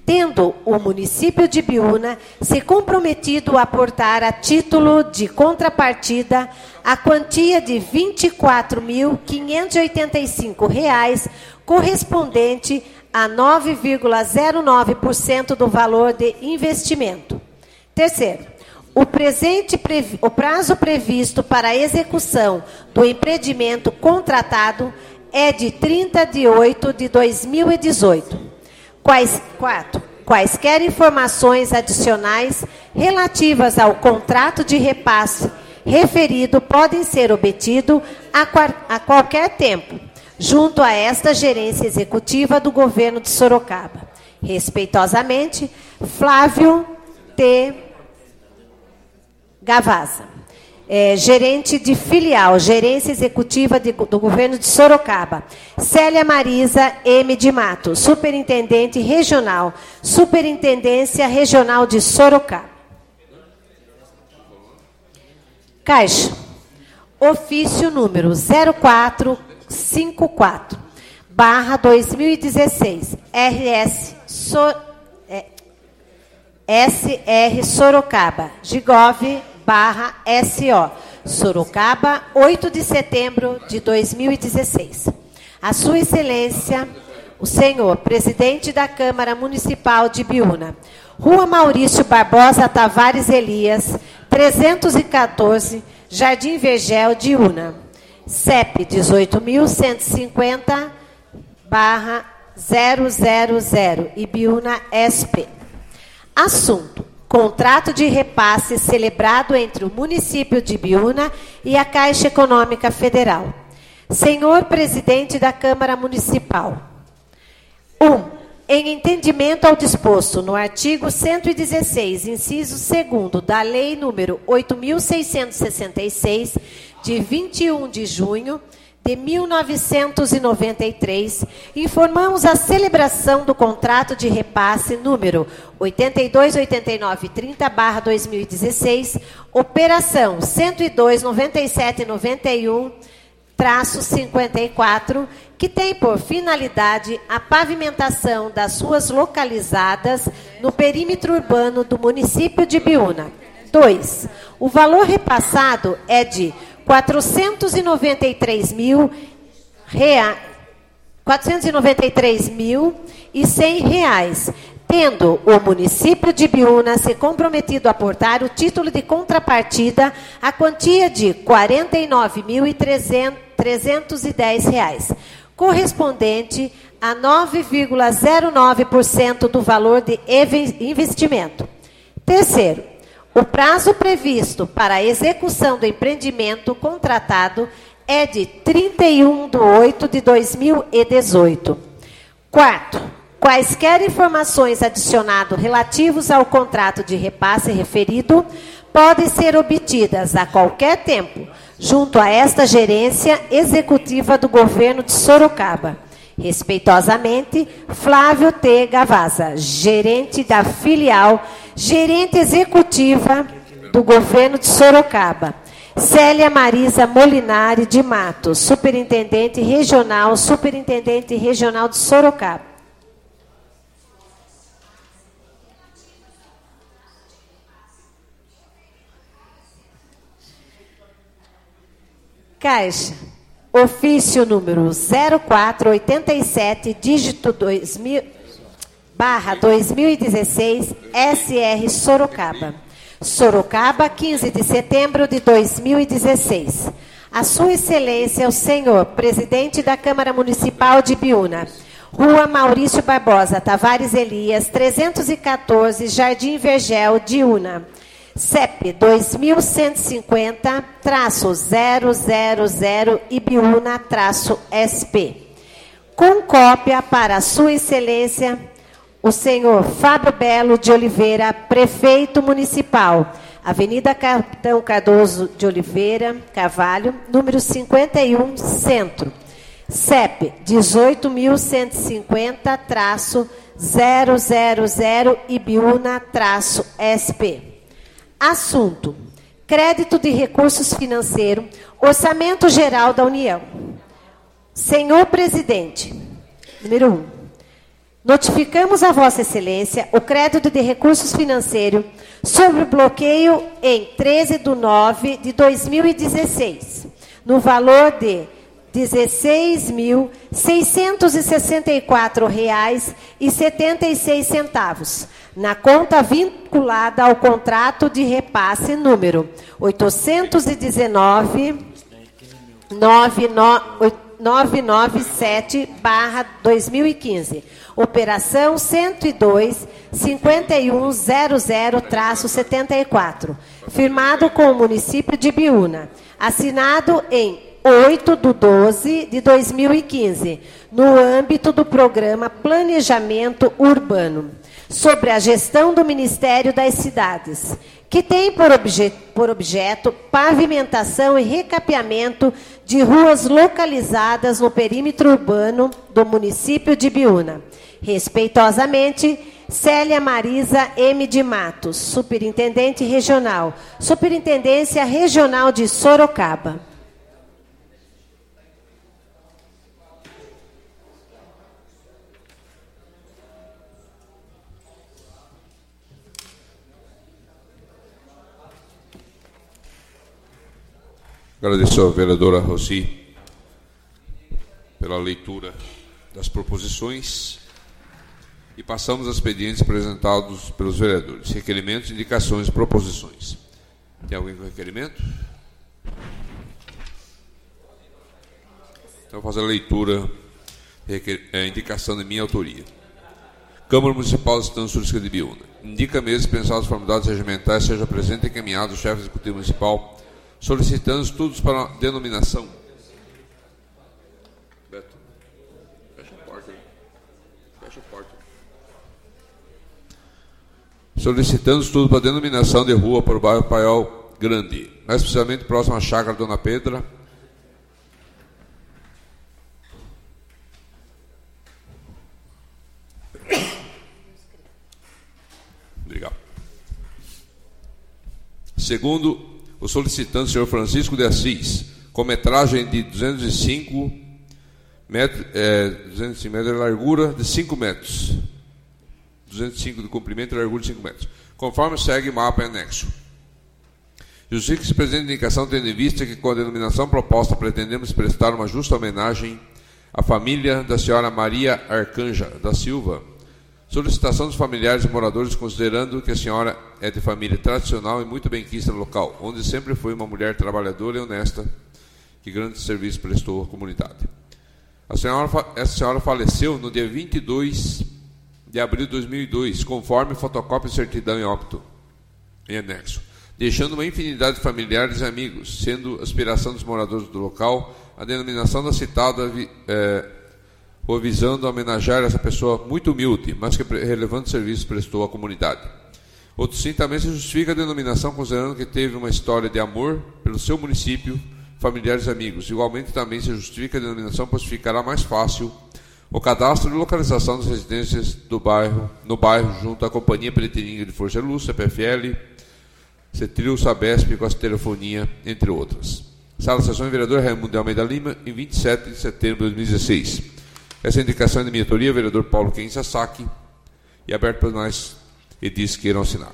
tendo o município de Ibiúna se comprometido a aportar a título de contrapartida a quantia de vinte e quatro mil quinhentos e oitenta e cinco reais, correspondente a nove vírgula zero nove por cento do valor de investimento. Terceiro, o, presente, o prazo previsto para a execução do empreendimento contratado é de trinta de oito de dois mil e dezoito. Quais, quatro, quaisquer informações adicionais relativas ao contrato de repasse referido podem ser obtidos a, a qualquer tempo, junto a esta gerência executiva do governo de Sorocaba. Respeitosamente, Flávio T. Gavazza, é, gerente de filial, gerência executiva de, do governo de Sorocaba. Célia Marisa M. de Mato, superintendente regional, Superintendência Regional de Sorocaba. Caixa, ofício número zero quatro cinco quatro, barra dois mil e dezesseis, R S, so, é, S R Sorocaba, Gigov, barra S O, Sorocaba, oito de setembro de dois mil e dezesseis. A Sua Excelência, o senhor presidente da Câmara Municipal de Ibiúna, Rua Maurício Barbosa Tavares Elias, trezentos e quatorze, Jardim Vergel, de Ibiúna. C E P dezoito mil cento e cinquenta, barra zero zero zero, Ibiúna S P. Assunto: contrato de repasse celebrado entre o município de Ibiúna e a Caixa Econômica Federal. Senhor presidente da Câmara Municipal. um. Em entendimento ao disposto no artigo cento e dezesseis, inciso segundo da Lei número oito mil seiscentos e sessenta e seis, de vinte e um de junho de mil novecentos e noventa e três, informamos a celebração do contrato de repasse número oitenta e dois, oitenta e nove, trinta, barra dois mil e dezesseis, operação cento e dois, noventa e sete, noventa e um, traço cinquenta e quatro, que tem por finalidade a pavimentação das ruas localizadas no perímetro urbano do município de Ibiúna. dois. O valor repassado é de quatrocentos e noventa e três mil reais, quatrocentos e noventa e três mil e cem reais, tendo o município de Ibiúna se comprometido a aportar o título de contrapartida a quantia de quarenta e nove mil e trezentos e dez reais, correspondente a nove vírgula zero nove por cento do valor de investimento. Terceiro, o prazo previsto para a execução do empreendimento contratado é de trinta e um de oito de dois mil e dezoito. Quarto, quaisquer informações adicionadas relativos ao contrato de repasse referido podem ser obtidas a qualquer tempo, junto a esta gerência executiva do governo de Sorocaba. Respeitosamente, Flávio T. Gavazza, gerente da filial, gerente executiva do governo de Sorocaba. Célia Marisa Molinari de Matos, superintendente regional, superintendente regional de Sorocaba. Caixa, ofício número zero quatro oitenta e sete, dígito dois mil, barra dois mil e dezesseis, S R Sorocaba. Sorocaba, quinze de setembro de dois mil e dezesseis. A Sua Excelência, o senhor presidente da Câmara Municipal de Ibiúna, Rua Maurício Barbosa Tavares Elias, trezentos e quatorze, Jardim Vergel, de Ibiúna. C E P dois mil cento e cinquenta, zero zero zero, Ibiúna, S P. Com cópia para a Sua Excelência, o senhor Fábio Belo de Oliveira, prefeito municipal, Avenida Capitão Cardoso de Oliveira, Carvalho, número cinquenta e um, Centro. C E P dezoito mil cento e cinquenta, zero zero zero, Ibiúna, S P. Assunto: crédito de recursos financeiros, Orçamento Geral da União. Senhor presidente, número um, Notificamos a Vossa Excelência o crédito de recursos financeiros sobre o bloqueio em treze de nove de dois mil e dezesseis, no valor de dezesseis mil seiscentos e sessenta e quatro reais e setenta e seis centavos, na conta vinculada ao contrato de repasse número oitocentos e dezenove, novecentos e noventa e sete barra dois mil e quinze, operação cento e dois, cinquenta e um zero zero traço setenta e quatro, firmado com o município de Biúna, assinado em oito de doze de dois mil e quinze, no âmbito do programa Planejamento Urbano, sobre a gestão do Ministério das Cidades, que tem por, obje por objeto pavimentação e recapeamento de ruas localizadas no perímetro urbano do município de Biúna. Respeitosamente, Célia Marisa M. de Matos, Superintendente Regional, Superintendência Regional de Sorocaba. Agradeço à vereadora Rossi pela leitura das proposições e passamos aos expedientes apresentados pelos vereadores. Requerimentos, indicações e proposições. Tem alguém com requerimento? Então, vou fazer a leitura, a indicação de minha autoria. Câmara Municipal da Estância Turística de Biúna. Indica mesmo pensados formalidades regimentais seja presente e encaminhado o chefe executivo municipal solicitando estudos para a denominação. Beto, fecha a porta. Fecha a porta. Solicitando estudos para a denominação de rua para o bairro Paiol Grande, mais precisamente próximo à chácara Dona Pedra. Obrigado. Segundo o solicitante, senhor Francisco de Assis, com metragem de duzentos e cinco metros, é, duzentos e cinco metros de largura de cinco metros. duzentos e cinco de comprimento e largura de cinco metros. Conforme segue o mapa em anexo. Justifica-se presente indicação, tendo em vista que, com a denominação proposta, pretendemos prestar uma justa homenagem à família da senhora Maria Arcanja da Silva. Solicitação dos familiares e moradores, considerando que a senhora é de família tradicional e muito benquista no local, onde sempre foi uma mulher trabalhadora e honesta, que grande serviço prestou à comunidade. A senhora, essa senhora faleceu no dia vinte e dois de abril de dois mil e dois, conforme fotocópia de certidão em óbito, em anexo, deixando uma infinidade de familiares e amigos, sendo aspiração dos moradores do local a denominação da citada é, ou visando homenagear essa pessoa muito humilde, mas que relevante serviço prestou à comunidade. Outro sim, também se justifica a denominação, considerando que teve uma história de amor pelo seu município, familiares e amigos. Igualmente, também se justifica a denominação, pois ficará mais fácil o cadastro e localização das residências do bairro, no bairro, junto à Companhia Peretrinha de Força e Luz, C P F L, Cetril, Sabesp, com a telefonia, entre outras. Sala de Sessões, vereador Raimundo de Almeida Lima, em vinte e sete de setembro de dois mil e dezesseis. Essa indicação é de minha autoria, vereador Paulo Kenji Sasaki, e aberto para nós e diz que queiram assinar.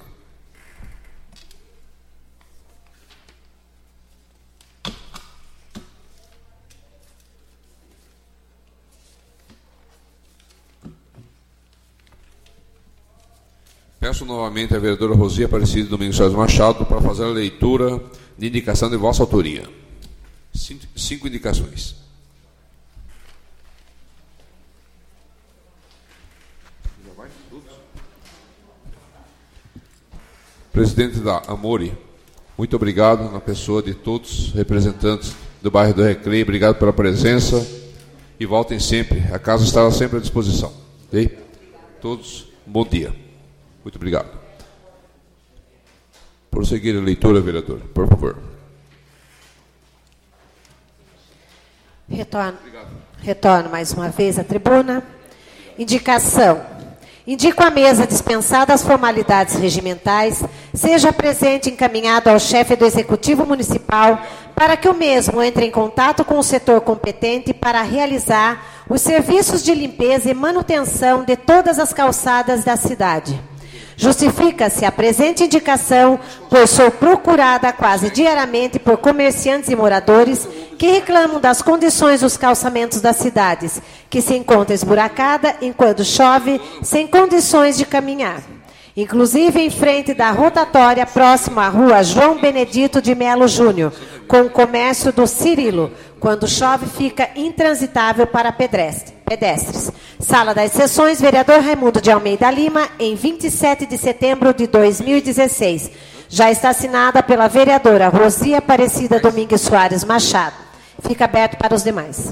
Peço novamente à vereadora Rosi Aparecida Domingos Soares Machado para fazer a leitura de indicação de vossa autoria. Cinco, cinco indicações. Presidente da Amori, muito obrigado na pessoa de todos os representantes do bairro do Recreio, obrigado pela presença e voltem sempre, a casa estará sempre à disposição. Ok? Todos, bom dia. Muito obrigado. Prosseguir a leitura, vereador, por favor. Retorno, retorno mais uma vez à tribuna. Indicação. Indico a mesa dispensada as formalidades regimentais, seja presente encaminhado ao chefe do Executivo Municipal para que o mesmo entre em contato com o setor competente para realizar os serviços de limpeza e manutenção de todas as calçadas da cidade. Justifica-se a presente indicação, pois sou procurada quase diariamente por comerciantes e moradores que reclamam das condições dos calçamentos das cidades, que se encontra esburacada enquanto chove, sem condições de caminhar. Inclusive em frente da rotatória próximo à rua João Benedito de Melo Júnior, com o comércio do Cirilo, quando chove fica intransitável para pedestres. Sala das Sessões, vereador Raimundo de Almeida Lima, em vinte e sete de setembro de dois mil e dezesseis. Já está assinada pela vereadora Rosia Aparecida Domingues Soares Machado. Fica aberto para os demais.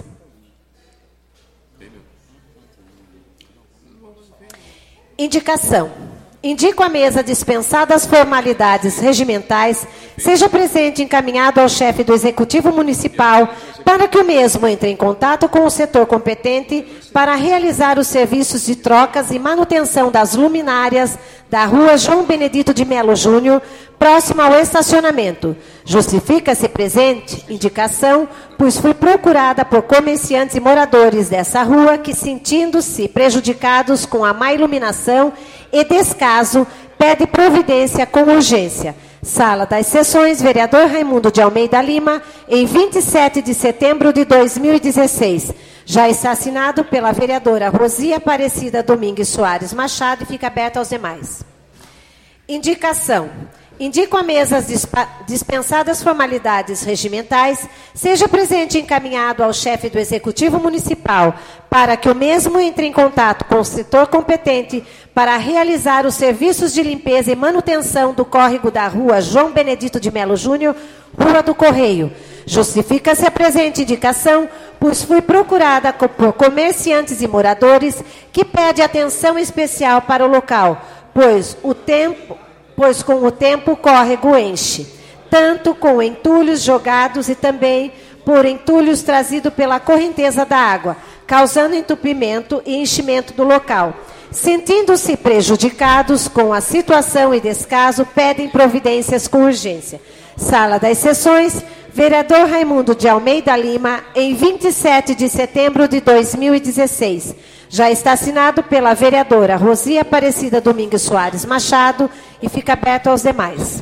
Indicação. Indico a mesa dispensada as formalidades regimentais, seja presente encaminhado ao chefe do Executivo Municipal para que o mesmo entre em contato com o setor competente para realizar os serviços de trocas e manutenção das luminárias da rua João Benedito de Melo Júnior, próximo ao estacionamento. Justifica-se presente indicação, pois fui procurada por comerciantes e moradores dessa rua que, sentindo-se prejudicados com a má iluminação e descaso, pede providência com urgência. Sala das Sessões, vereador Raimundo de Almeida Lima, em vinte e sete de setembro de dois mil e dezesseis. Já está assinado pela vereadora Rosia Aparecida Domingues Soares Machado e fica aberto aos demais. Indicação. Indico a mesa as dispensadas formalidades regimentais, seja presente encaminhado ao chefe do Executivo Municipal para que o mesmo entre em contato com o setor competente para realizar os serviços de limpeza e manutenção do córrego da rua João Benedito de Melo Júnior, Rua do Correio. Justifica-se a presente indicação, pois fui procurada por comerciantes e moradores que pedem atenção especial para o local, pois o tempo... pois com o tempo o córrego enche, tanto com entulhos jogados e também por entulhos trazidos pela correnteza da água, causando entupimento e enchimento do local. Sentindo-se prejudicados com a situação e descaso, pedem providências com urgência. Sala das Sessões, vereador Raimundo de Almeida Lima, em vinte e sete de setembro de dois mil e dezesseis. Já está assinado pela vereadora Rosia Aparecida Domingues Soares Machado e fica aberto aos demais.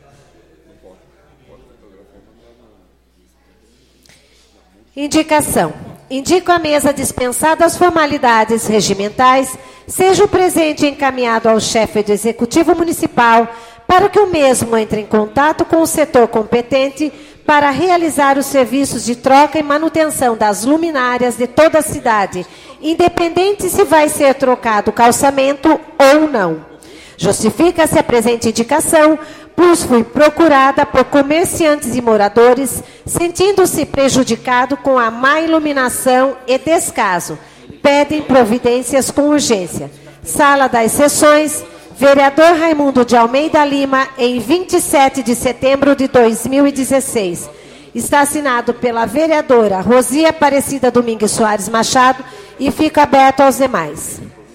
Indicação. Indico a mesa dispensada as formalidades regimentais, seja o presente encaminhado ao chefe do Executivo Municipal para que o mesmo entre em contato com o setor competente para realizar os serviços de troca e manutenção das luminárias de toda a cidade, independente se vai ser trocado o calçamento ou não. Justifica-se a presente indicação, pois fui procurada por comerciantes e moradores, sentindo-se prejudicado com a má iluminação e descaso. Pedem providências com urgência. Sala das Sessões, vereador Raimundo de Almeida Lima, em vinte e sete de setembro de dois mil e dezesseis. Está assinado pela vereadora Rosia Aparecida Domingues Soares Machado e fica aberto aos demais.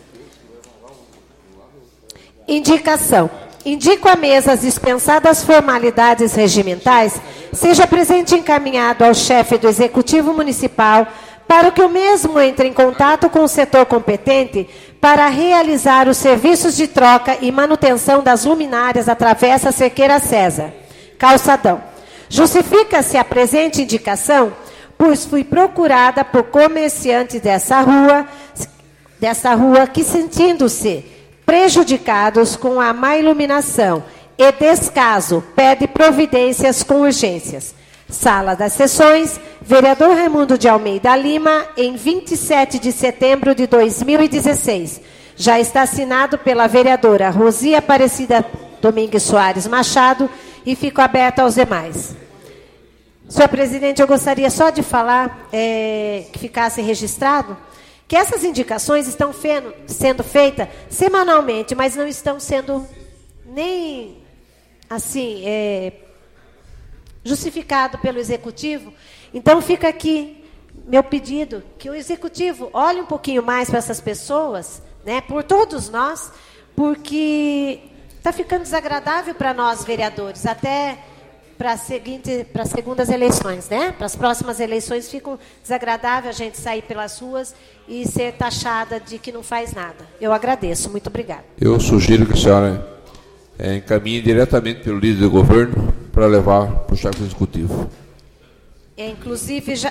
Indicação. Indico a mesa as dispensadas formalidades regimentais, seja presente encaminhado ao chefe do Executivo Municipal para que o mesmo entre em contato com o setor competente para realizar os serviços de troca e manutenção das luminárias da Travessa Cerqueira César, Calçadão. Justifica-se a presente indicação, pois fui procurada por comerciantes dessa rua, dessa rua que, sentindo-se prejudicados com a má iluminação e descaso, pede providências com urgências. Sala das Sessões, vereador Raimundo de Almeida Lima, em vinte e sete de setembro de dois mil e dezesseis. Já está assinado pela vereadora Rosia Aparecida Domingues Soares Machado e fico aberto aos demais. Senhor presidente, eu gostaria só de falar, é, que ficasse registrado, que essas indicações estão fe sendo feitas semanalmente, mas não estão sendo nem, assim, é, justificado pelo Executivo. Então, fica aqui meu pedido, que o Executivo olhe um pouquinho mais para essas pessoas, né, por todos nós, porque está ficando desagradável para nós, vereadores, até para seguinte, para segundas eleições, né? Para as próximas eleições fica desagradável a gente sair pelas ruas e ser taxada de que não faz nada. Eu agradeço, muito obrigada. Eu sugiro que a senhora é, encaminhe diretamente pelo líder do governo para levar para o chefe executivo. É, inclusive já.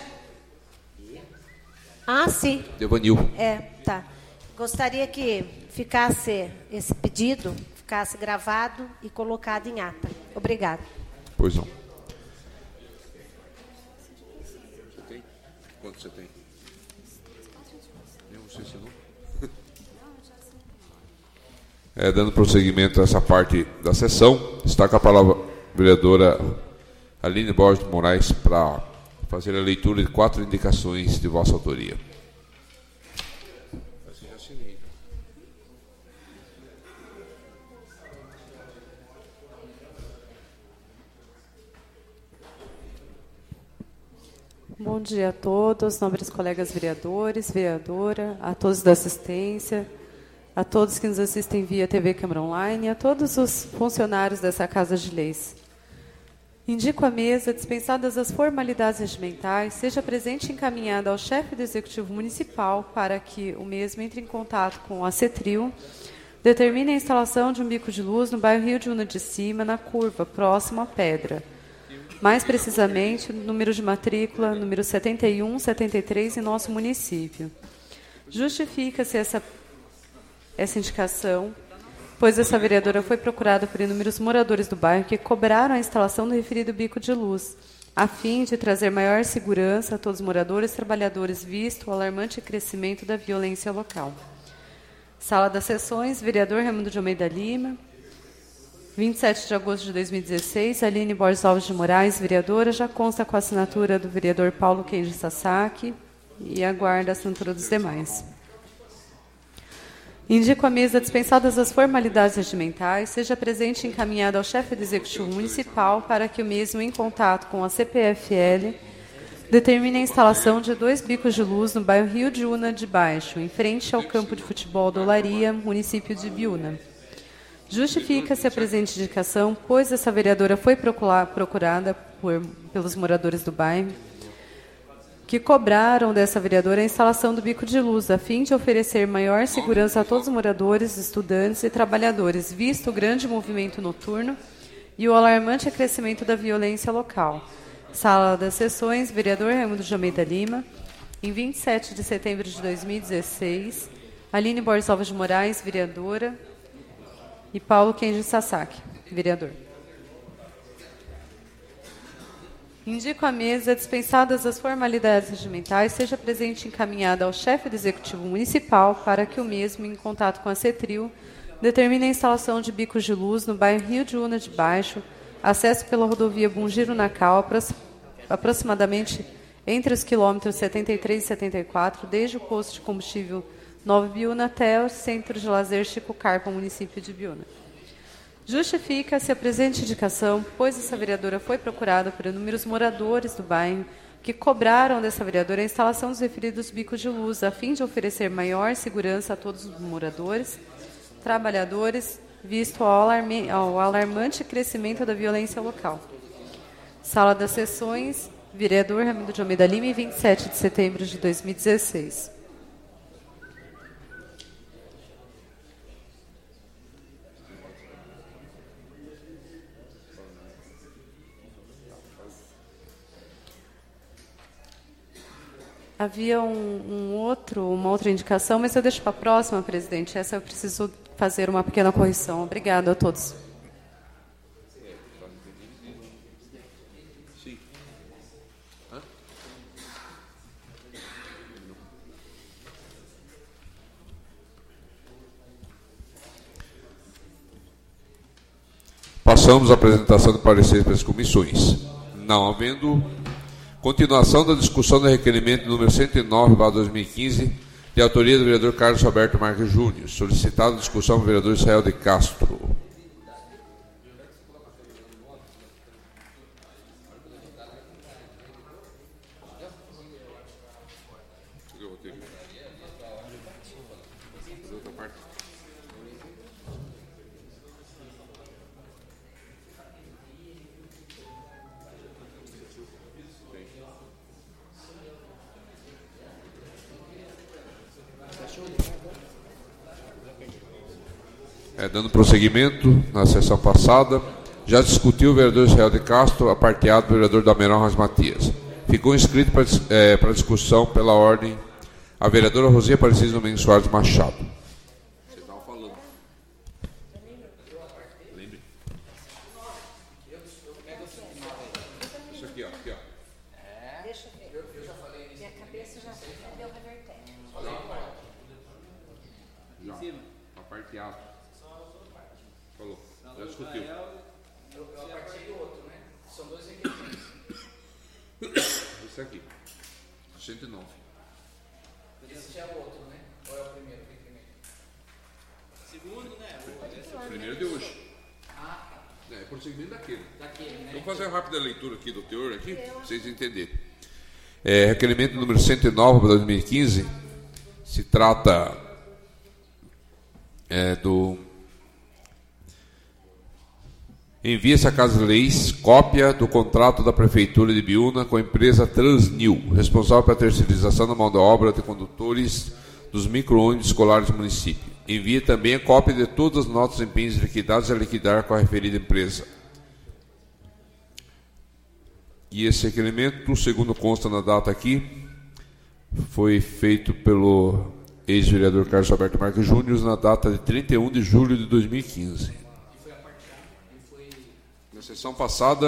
Ah, sim. Devanil. É, tá. Gostaria que ficasse esse pedido, ficasse gravado e colocado em ata. Obrigada. Pois não. Você tem? Quanto você tem? Nenhum, você assinou? É, dando prosseguimento a essa parte da sessão, está com a palavra a vereadora Aline Borges de Moraes para fazer a leitura de quatro indicações de vossa autoria. Bom dia a todos, nobres colegas vereadores, vereadora, a todos da assistência, a todos que nos assistem via T V Câmara Online e a todos os funcionários dessa Casa de Leis. Indico à mesa, dispensadas as formalidades regimentais, seja presente e encaminhada ao chefe do Executivo Municipal para que o mesmo entre em contato com a CETRIL, determine a instalação de um bico de luz no bairro Rio de Una de Cima, na curva, próximo à Pedra. Mais precisamente, número de matrícula, número setenta e um, setenta e três, em nosso município. Justifica-se essa, essa indicação, pois essa vereadora foi procurada por inúmeros moradores do bairro que cobraram a instalação do referido bico de luz, a fim de trazer maior segurança a todos os moradores e trabalhadores, visto o alarmante crescimento da violência local. Sala das Sessões, vereador Raimundo de Almeida Lima, vinte e sete de agosto de dois mil e dezesseis, Aline Borges Alves de Moraes, vereadora, já consta com a assinatura do vereador Paulo Kenji Sasaki e aguarda a assinatura dos demais. Indico à mesa, dispensadas as formalidades regimentais, seja presente e encaminhada ao chefe do Executivo Municipal para que o mesmo, em contato com a C P F L, determine a instalação de dois bicos de luz no bairro Rio de Una de Baixo, em frente ao campo de futebol do Olaria, município de Biúna. Justifica-se a presente indicação, pois essa vereadora foi procurada por, pelos moradores do bairro, que cobraram dessa vereadora a instalação do bico de luz, a fim de oferecer maior segurança a todos os moradores, estudantes e trabalhadores, visto o grande movimento noturno e o alarmante crescimento da violência local. Sala das Sessões, vereador Raimundo de Almeida Lima, em vinte e sete de setembro de dois mil e dezesseis, Aline Borges Alves de Moraes, vereadora, e Paulo Kenji Sasaki, vereador. Indico à mesa, dispensadas as formalidades regimentais, seja presente e encaminhada ao chefe do Executivo Municipal para que o mesmo, em contato com a CETRIL, determine a instalação de bicos de luz no bairro Rio de Una de Baixo, acesso pela rodovia Bungiro-Nacal, aproximadamente entre os quilômetros setenta e três e setenta e quatro, desde o posto de combustível Nova Biúna até o Centro de Lazer Chico Carpa, município de Biúna. Justifica-se a presente indicação, pois essa vereadora foi procurada por inúmeros moradores do bairro que cobraram dessa vereadora a instalação dos referidos bicos de luz, a fim de oferecer maior segurança a todos os moradores, trabalhadores, visto ao, alarme, ao alarmante crescimento da violência local. Sala das Sessões, vereador Raimundo de Almeida Lima, em vinte e sete de setembro de dois mil e dezesseis. Havia um, um outro, uma outra indicação, mas eu deixo para a próxima, presidente. Essa eu preciso fazer uma pequena correção. Obrigada a todos. Passamos à apresentação de pareceres para as comissões. Não havendo continuação da discussão do requerimento número cento e nove, barra dois mil e quinze, de autoria do vereador Carlos Roberto Marques Júnior, solicitado discussão do vereador Israel de Castro. É, dando prosseguimento na sessão passada, já discutiu o vereador Israel de Castro, aparteado do vereador Dameron Ras Matias. Ficou inscrito para é, para discussão pela ordem a vereadora Rosia Aparecida Domingos Soares Machado. Você estava falando. Lembre. Isso aqui, ó. Aqui, ó. Deixa eu ver. Eu já falei nisso. Minha cabeça já deu revertério. Já. Aparteado. Falou. Já discutiu. Eu apartei do outro, né? São dois requerimentos. Esse aqui. cento e nove. Esse já é o outro, né? Ou é o primeiro requerimento? Segundo, né? O primeiro de hoje. Ah, tá. É, é prosseguimento daquele. Daquele, né? Vamos fazer uma rápida leitura aqui do teor, aqui, para vocês entenderem. É, requerimento número cento e nove para dois mil e quinze, se trata é, do... Envia-se à Casa de Leis cópia do contrato da Prefeitura de Biúna com a empresa Transnil, responsável pela terceirização da mão de obra de condutores dos micro-ônibus escolares do município. Envia também a cópia de todas as notas de empenhos liquidados a liquidar com a referida empresa. E esse requerimento, segundo consta na data aqui, foi feito pelo ex-vereador Carlos Alberto Marques Júnior na data de trinta e um de julho de dois mil e quinze. Na sessão passada,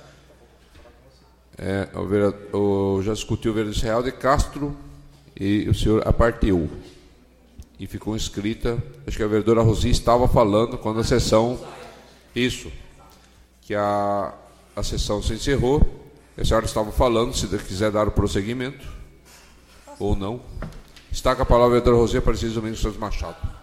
é, o vereador, o, já discutiu o vereador Israel de Castro e o senhor aparteou. E ficou inscrita, acho que a vereadora Rosi estava falando quando a sessão, isso, que a, a sessão se encerrou, a senhora estava falando, se quiser dar o prosseguimento, ou não. Está com a palavra a vereadora Rosi Aparecida Domingos Santos Machado.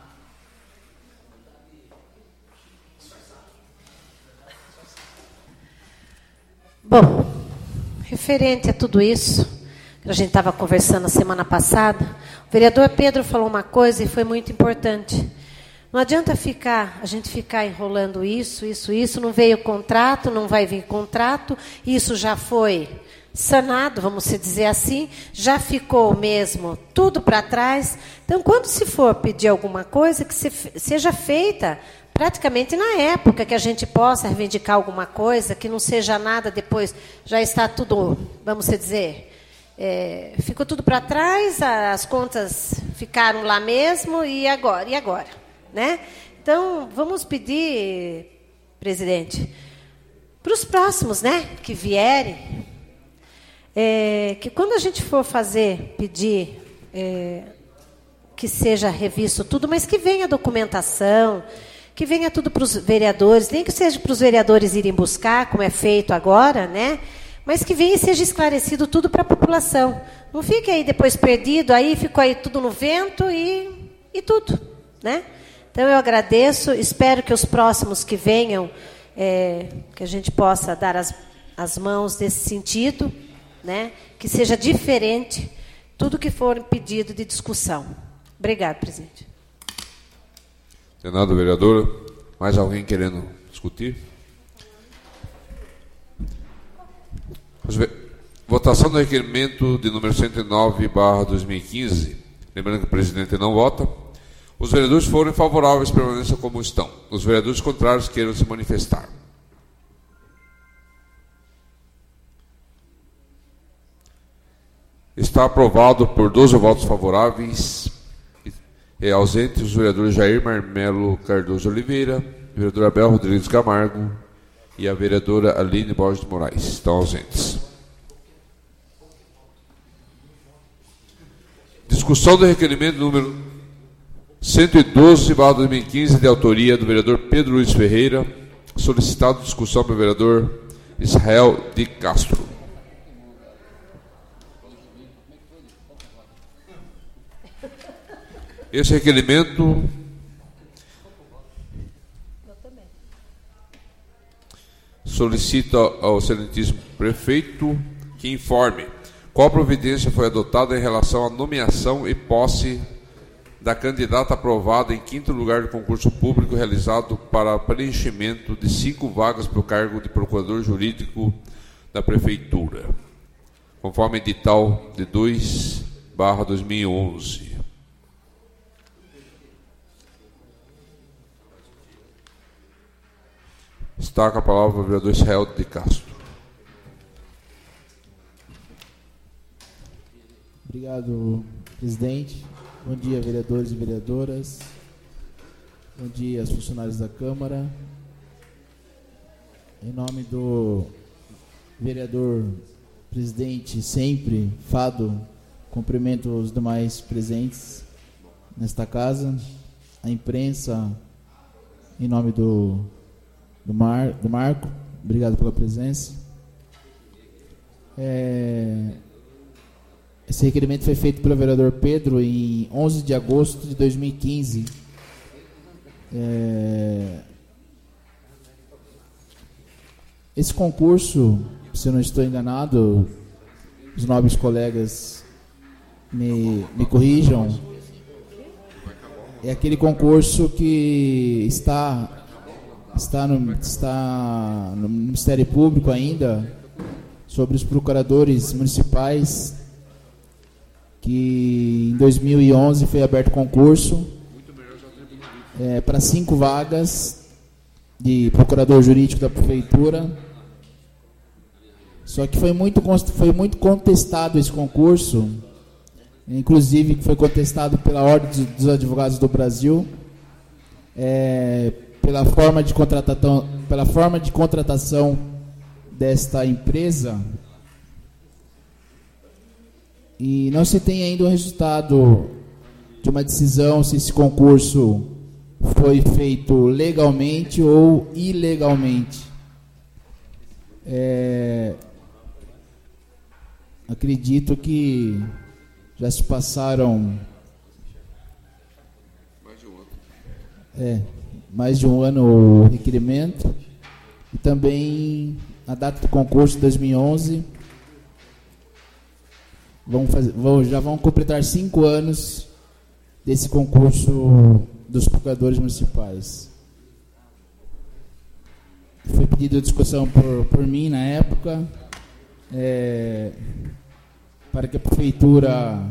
Bom, referente a tudo isso, que a gente estava conversando na semana passada, o vereador Pedro falou uma coisa e foi muito importante. Não adianta ficar, a gente ficar enrolando isso, isso, isso, não veio contrato, não vai vir contrato, isso já foi sanado, vamos dizer assim, já ficou mesmo tudo para trás. Então, quando se for pedir alguma coisa, que se, seja feita praticamente na época, que a gente possa reivindicar alguma coisa, que não seja nada depois, já está tudo, vamos dizer, é, ficou tudo para trás, as contas ficaram lá mesmo, e agora? E agora? Né? Então, vamos pedir, presidente, para os próximos, né, que vierem, é, que quando a gente for fazer, pedir, é, que seja revisto tudo, mas que venha documentação, que venha tudo para os vereadores, nem que seja para os vereadores irem buscar, como é feito agora, né? Mas que venha e seja esclarecido tudo para a população. Não fique aí depois perdido, aí ficou aí tudo no vento e, e tudo, né? Então, eu agradeço, espero que os próximos que venham, é, que a gente possa dar as, as mãos nesse sentido, né? Que seja diferente tudo que for pedido de discussão. Obrigado, presidente. Senado, vereadora, mais alguém querendo discutir? Votação do requerimento de número cento e nove barra dois mil e quinze. Lembrando que o presidente não vota. Os vereadores forem favoráveis, permaneçam como estão. Os vereadores contrários queiram se manifestar. Está aprovado por doze votos favoráveis. É ausente os vereadores Jair Marmelo Cardoso Oliveira, o vereador Abel Rodrigues Camargo e a vereadora Aline Borges de Moraes. Estão ausentes. Discussão do requerimento número cento e doze barra dois mil e quinze, de autoria do vereador Pedro Luiz Ferreira, solicitado discussão pelo vereador Israel de Castro. Esse requerimento solicita ao excelentíssimo prefeito que informe qual providência foi adotada em relação à nomeação e posse da candidata aprovada em quinto lugar do concurso público realizado para preenchimento de cinco vagas para o cargo de procurador jurídico da Prefeitura, conforme edital de dois barra dois mil e onze. Está com a palavra o vereador Israel de Castro. Obrigado, presidente. Bom dia, vereadores e vereadoras. Bom dia aos funcionários da Câmara. Em nome do vereador presidente sempre, Fado, cumprimento os demais presentes nesta casa, a imprensa, em nome do, do, Mar, do Marco, obrigado pela presença. É, esse requerimento foi feito pelo vereador Pedro em onze de agosto de dois mil e quinze. É, esse concurso, se eu não estou enganado, os nobres colegas me, me corrijam, é aquele concurso que está, está, no, está no Ministério Público ainda, sobre os procuradores municipais, que em dois mil e onze foi aberto concurso é, para cinco vagas de procurador jurídico da prefeitura. Só que foi muito, foi muito contestado esse concurso, inclusive foi contestado pela Ordem dos Advogados do Brasil, é, pela forma de contratação, pela forma de contratação desta empresa, e não se tem ainda o resultado de uma decisão se esse concurso foi feito legalmente ou ilegalmente. É, acredito que já se passaram mais de um ano, é, mais de um ano o requerimento, e também a data do concurso de dois mil e onze. Vão fazer, vão, já vão completar cinco anos desse concurso dos procuradores municipais. Foi pedido discussão por, por mim na época, é, para que a prefeitura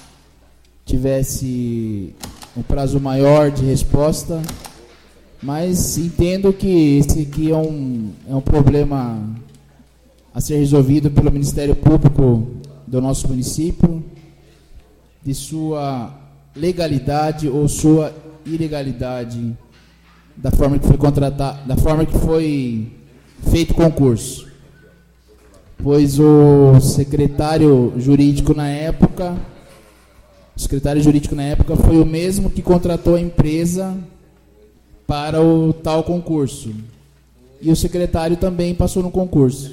tivesse um prazo maior de resposta, mas entendo que esse aqui é um, é um problema a ser resolvido pelo Ministério Público do nosso município, de sua legalidade ou sua ilegalidade, da forma que foi contratado, da forma que foi feito o concurso. Pois o secretário jurídico na época, o secretário jurídico na época foi o mesmo que contratou a empresa para o tal concurso. E o secretário também passou no concurso.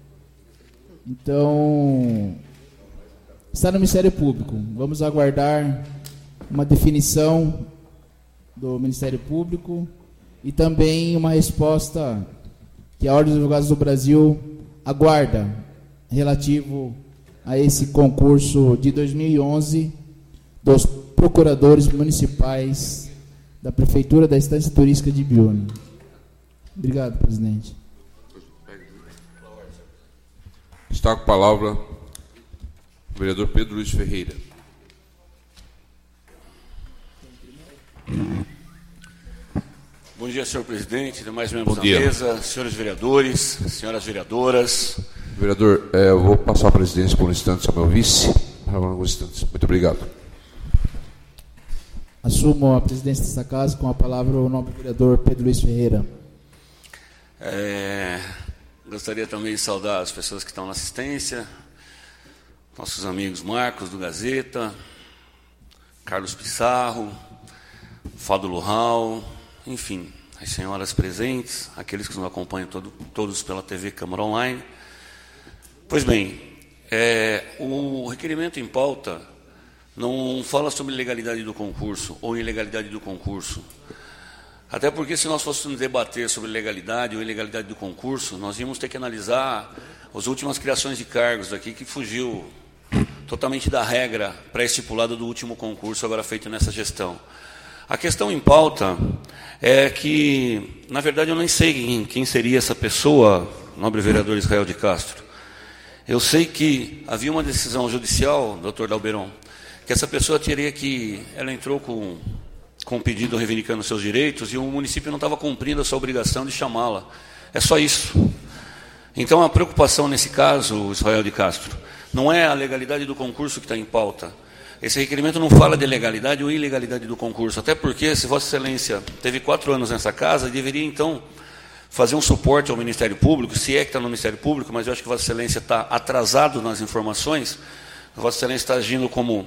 Então, está no Ministério Público. Vamos aguardar uma definição do Ministério Público e também uma resposta que a Ordem dos Advogados do Brasil aguarda relativo a esse concurso de dois mil e onze dos procuradores municipais da Prefeitura da Estância Turística de Ibiúna. Obrigado, presidente. Está com a palavra o vereador Pedro Luiz Ferreira. Bom dia, senhor presidente, demais membros da mesa, senhores vereadores, senhoras vereadoras. Vereador, é, eu vou passar a presidência por um instante ao meu vice. Alguns instantes. Muito obrigado. Assumo a presidência desta casa com a palavra o nobre vereador Pedro Luiz Ferreira. É, gostaria também de saudar as pessoas que estão na assistência, nossos amigos Marcos, do Gazeta, Carlos Pissarro, Fado Lurral, enfim, as senhoras presentes, aqueles que nos acompanham todo, todos pela T V Câmara Online. Pois bem, é, o requerimento em pauta não fala sobre legalidade do concurso ou ilegalidade do concurso. Até porque, se nós fôssemos debater sobre legalidade ou ilegalidade do concurso, nós íamos ter que analisar as últimas criações de cargos aqui, que fugiu totalmente da regra pré-estipulada do último concurso agora feito nessa gestão. A questão em pauta é que, na verdade, eu nem sei quem seria essa pessoa, nobre vereador Israel de Castro. Eu sei que havia uma decisão judicial, doutor Dalberon, que essa pessoa teria que... Ela entrou com, com um pedido reivindicando seus direitos e o município não estava cumprindo a sua obrigação de chamá-la. É só isso. Então, a preocupação nesse caso, Israel de Castro, não é a legalidade do concurso que está em pauta. Esse requerimento não fala de legalidade ou ilegalidade do concurso, até porque, se Vossa Excelência teve quatro anos nessa casa, deveria, então, fazer um suporte ao Ministério Público, se é que está no Ministério Público, mas eu acho que Vossa Excelência está atrasado nas informações. Vossa Excelência está agindo como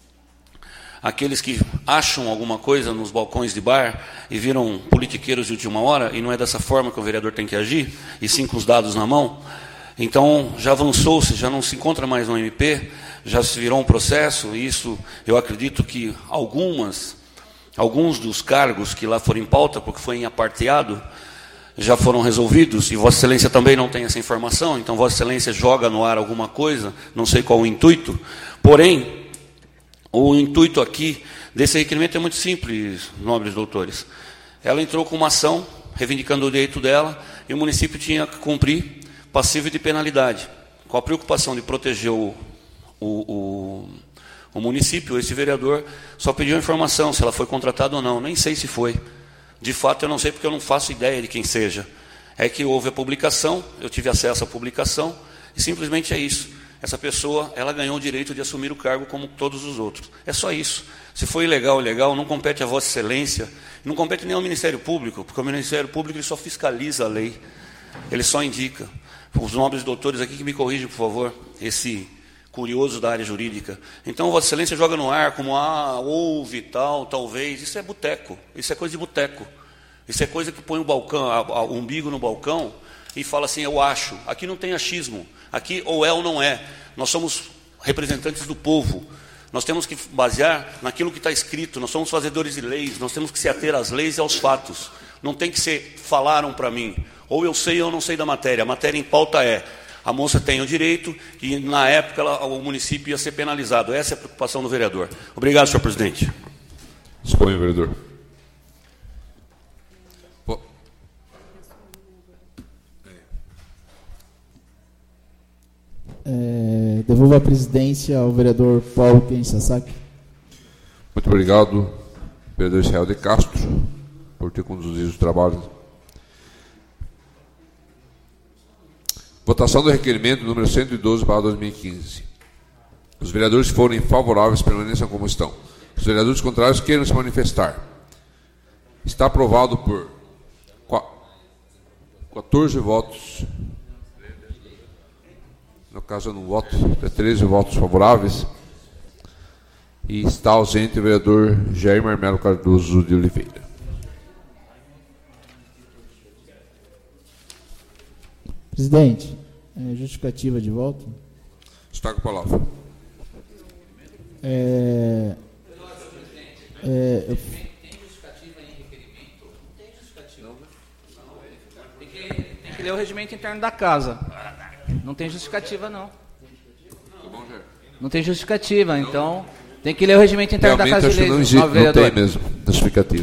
aqueles que acham alguma coisa nos balcões de bar e viram politiqueiros de última hora, e não é dessa forma que o vereador tem que agir, e sim com os dados na mão. Então, já avançou-se, já não se encontra mais no M P, já se virou um processo, e isso, eu acredito que algumas, alguns dos cargos que lá foram em pauta, porque foi em aparteado, já foram resolvidos, e Vossa Excelência também não tem essa informação, então Vossa Excelência joga no ar alguma coisa, não sei qual o intuito, porém, o intuito aqui desse requerimento é muito simples, nobres doutores. Ela entrou com uma ação, reivindicando o direito dela, e o município tinha que cumprir passível de penalidade. Com a preocupação de proteger o, o, o, o município, esse vereador só pediu informação, se ela foi contratada ou não. Nem sei se foi. De fato, eu não sei, porque eu não faço ideia de quem seja. É que houve a publicação, eu tive acesso à publicação, e simplesmente é isso. Essa pessoa, ela ganhou o direito de assumir o cargo como todos os outros. É só isso. Se foi ilegal ou legal, não compete a Vossa Excelência, não compete nem ao Ministério Público, porque o Ministério Público ele só fiscaliza a lei, ele só indica. Os nobres doutores aqui que me corrigem, por favor, esse curioso da área jurídica. Então, Vossa Excelência joga no ar como, ah, houve, tal, talvez. Isso é boteco, isso é coisa de boteco. Isso é coisa que põe o balcão, o umbigo no balcão e fala assim, eu acho. Aqui não tem achismo. Aqui ou é ou não é. Nós somos representantes do povo. Nós temos que basear naquilo que está escrito. Nós somos fazedores de leis. Nós temos que se ater às leis e aos fatos. Não tem que ser, falaram para mim. Ou eu sei ou eu não sei da matéria. A matéria em pauta é, a moça tem o direito e na época ela, o município ia ser penalizado. Essa é a preocupação do vereador. Obrigado, senhor presidente. Disponha, vereador. É, devolvo a presidência ao vereador Paulo Kenji Sasaki. Muito obrigado, vereador Israel de Castro, por ter conduzido os trabalhos. Votação do requerimento número cento e doze barra dois mil e quinze. Os vereadores que forem favoráveis permaneçam como estão. Os vereadores contrários queiram se manifestar. Está aprovado por quatorze votos. No caso, eu não voto, é treze votos favoráveis. E está ausente o vereador Jair Marmelo Cardoso de Oliveira. Presidente, é, justificativa de volta. Está com a palavra. É, é, eu... Tem justificativa em requerimento? Não tem justificativa. Tem que, tem que ler o regimento interno da casa. Não tem justificativa, não. Não tem justificativa, então tem que ler o regimento interno Realmente, da Casa de Leis. Não, existe, não tem mesmo justificativa.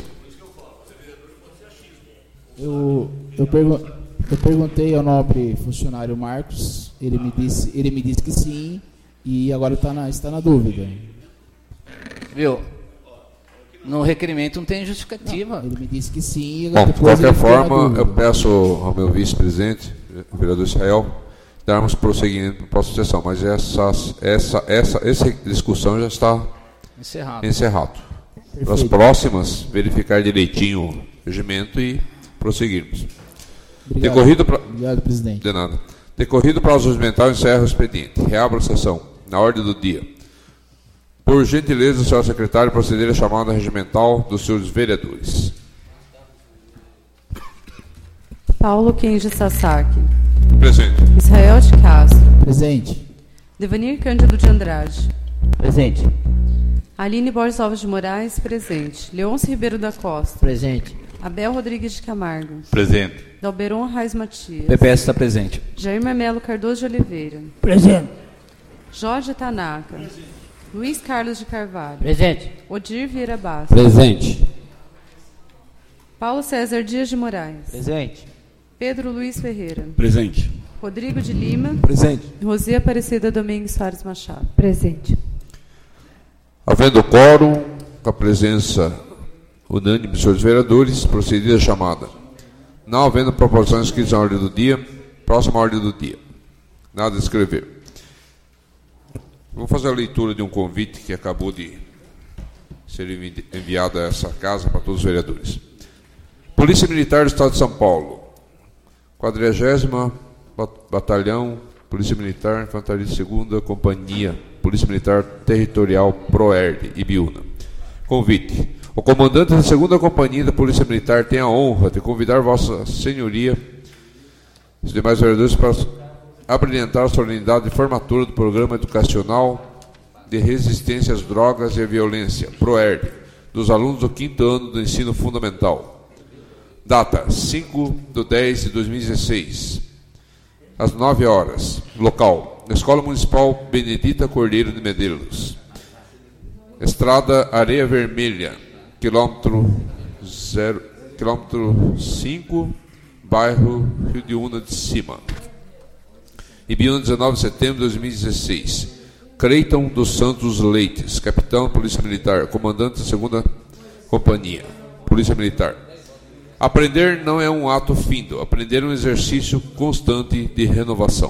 Eu, eu, pergun eu perguntei ao nobre funcionário Marcos, ele me disse, ele me disse que sim, e agora tá na, está na dúvida. Viu? No requerimento não tem justificativa. Não, ele me disse que sim. E Bom, de qualquer forma, eu dúvida. peço ao meu vice-presidente, o vereador Israel, darmos prosseguimento para a próxima sessão, mas essa, essa, essa, essa discussão já está encerrado. encerrado. Para as próximas, verificar direitinho o regimento e prosseguirmos. Obrigado, Decorrido pra... Obrigado, presidente. De nada. Decorrido o prazo regimental, encerra o expediente. Reabro a sessão. Na ordem do dia. Por gentileza, senhora secretária, proceder à chamada regimental dos seus vereadores. Paulo Kenji Sasaki. Presente. Israel de Castro. Presente. Devanir Cândido de Andrade. Presente. Aline Borges Alves de Moraes, presente. Leôncio Ribeiro da Costa. Presente. Abel Rodrigues de Camargo. Presente. Dalberon Arraes Matias. P P S está presente. Jair Marmelo Cardoso de Oliveira. Presente. Jorge Tanaka. Luiz Carlos de Carvalho. Presente. Odir Vieira Bastos. Presente. Paulo César Dias de Moraes. Presente. Pedro Luiz Ferreira. Presente. Rodrigo de Lima. Presente. Rosia Aparecida Domingues Soares Machado. Presente. Havendo quórum, com a presença unânime dos senhores vereadores, procedida a chamada. Não havendo proposições escritas na ordem do dia, próxima ordem do dia. Nada a escrever. Vou fazer a leitura de um convite que acabou de ser enviado a essa casa para todos os vereadores. Polícia Militar do Estado de São Paulo, quadragésima Batalhão, Polícia Militar, Infantaria de Segunda Companhia, Polícia Militar Territorial Proerd, Ibiúna. Convite. O comandante da Segunda Companhia da Polícia Militar tem a honra de convidar Vossa Senhoria e os demais vereadores para abrilhantar a solenidade de formatura do Programa Educacional de Resistência às Drogas e à Violência, PROERD, dos alunos do quinto ano do ensino fundamental. Data, cinco de dez de dois mil e dezesseis, às nove horas. Local, Escola Municipal Benedita Cordeiro de Medeiros. Estrada Areia Vermelha, quilômetro, zero, quilômetro cinco, bairro Rio de Una de Cima. Ibiúna, dezenove de setembro de dois mil e dezesseis. Creiton dos Santos Leites, capitão Polícia Militar, comandante da Segunda Companhia, Polícia Militar. Aprender não é um ato findo, aprender é um exercício constante de renovação.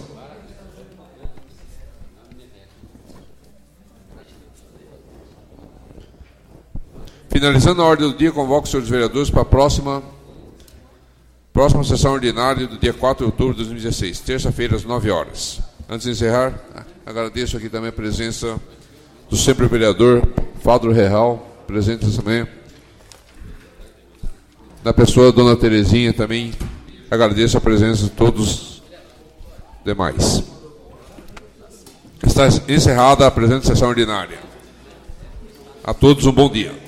Finalizando a ordem do dia, convoco os senhores vereadores para a próxima, próxima sessão ordinária do dia quatro de outubro de dois mil e dezesseis, terça-feira, às nove horas. Antes de encerrar, agradeço aqui também a presença do sempre vereador Fábio Real, presente também. Na pessoa da dona Terezinha também, agradeço a presença de todos os demais. Está encerrada a presente sessão ordinária. A todos um bom dia.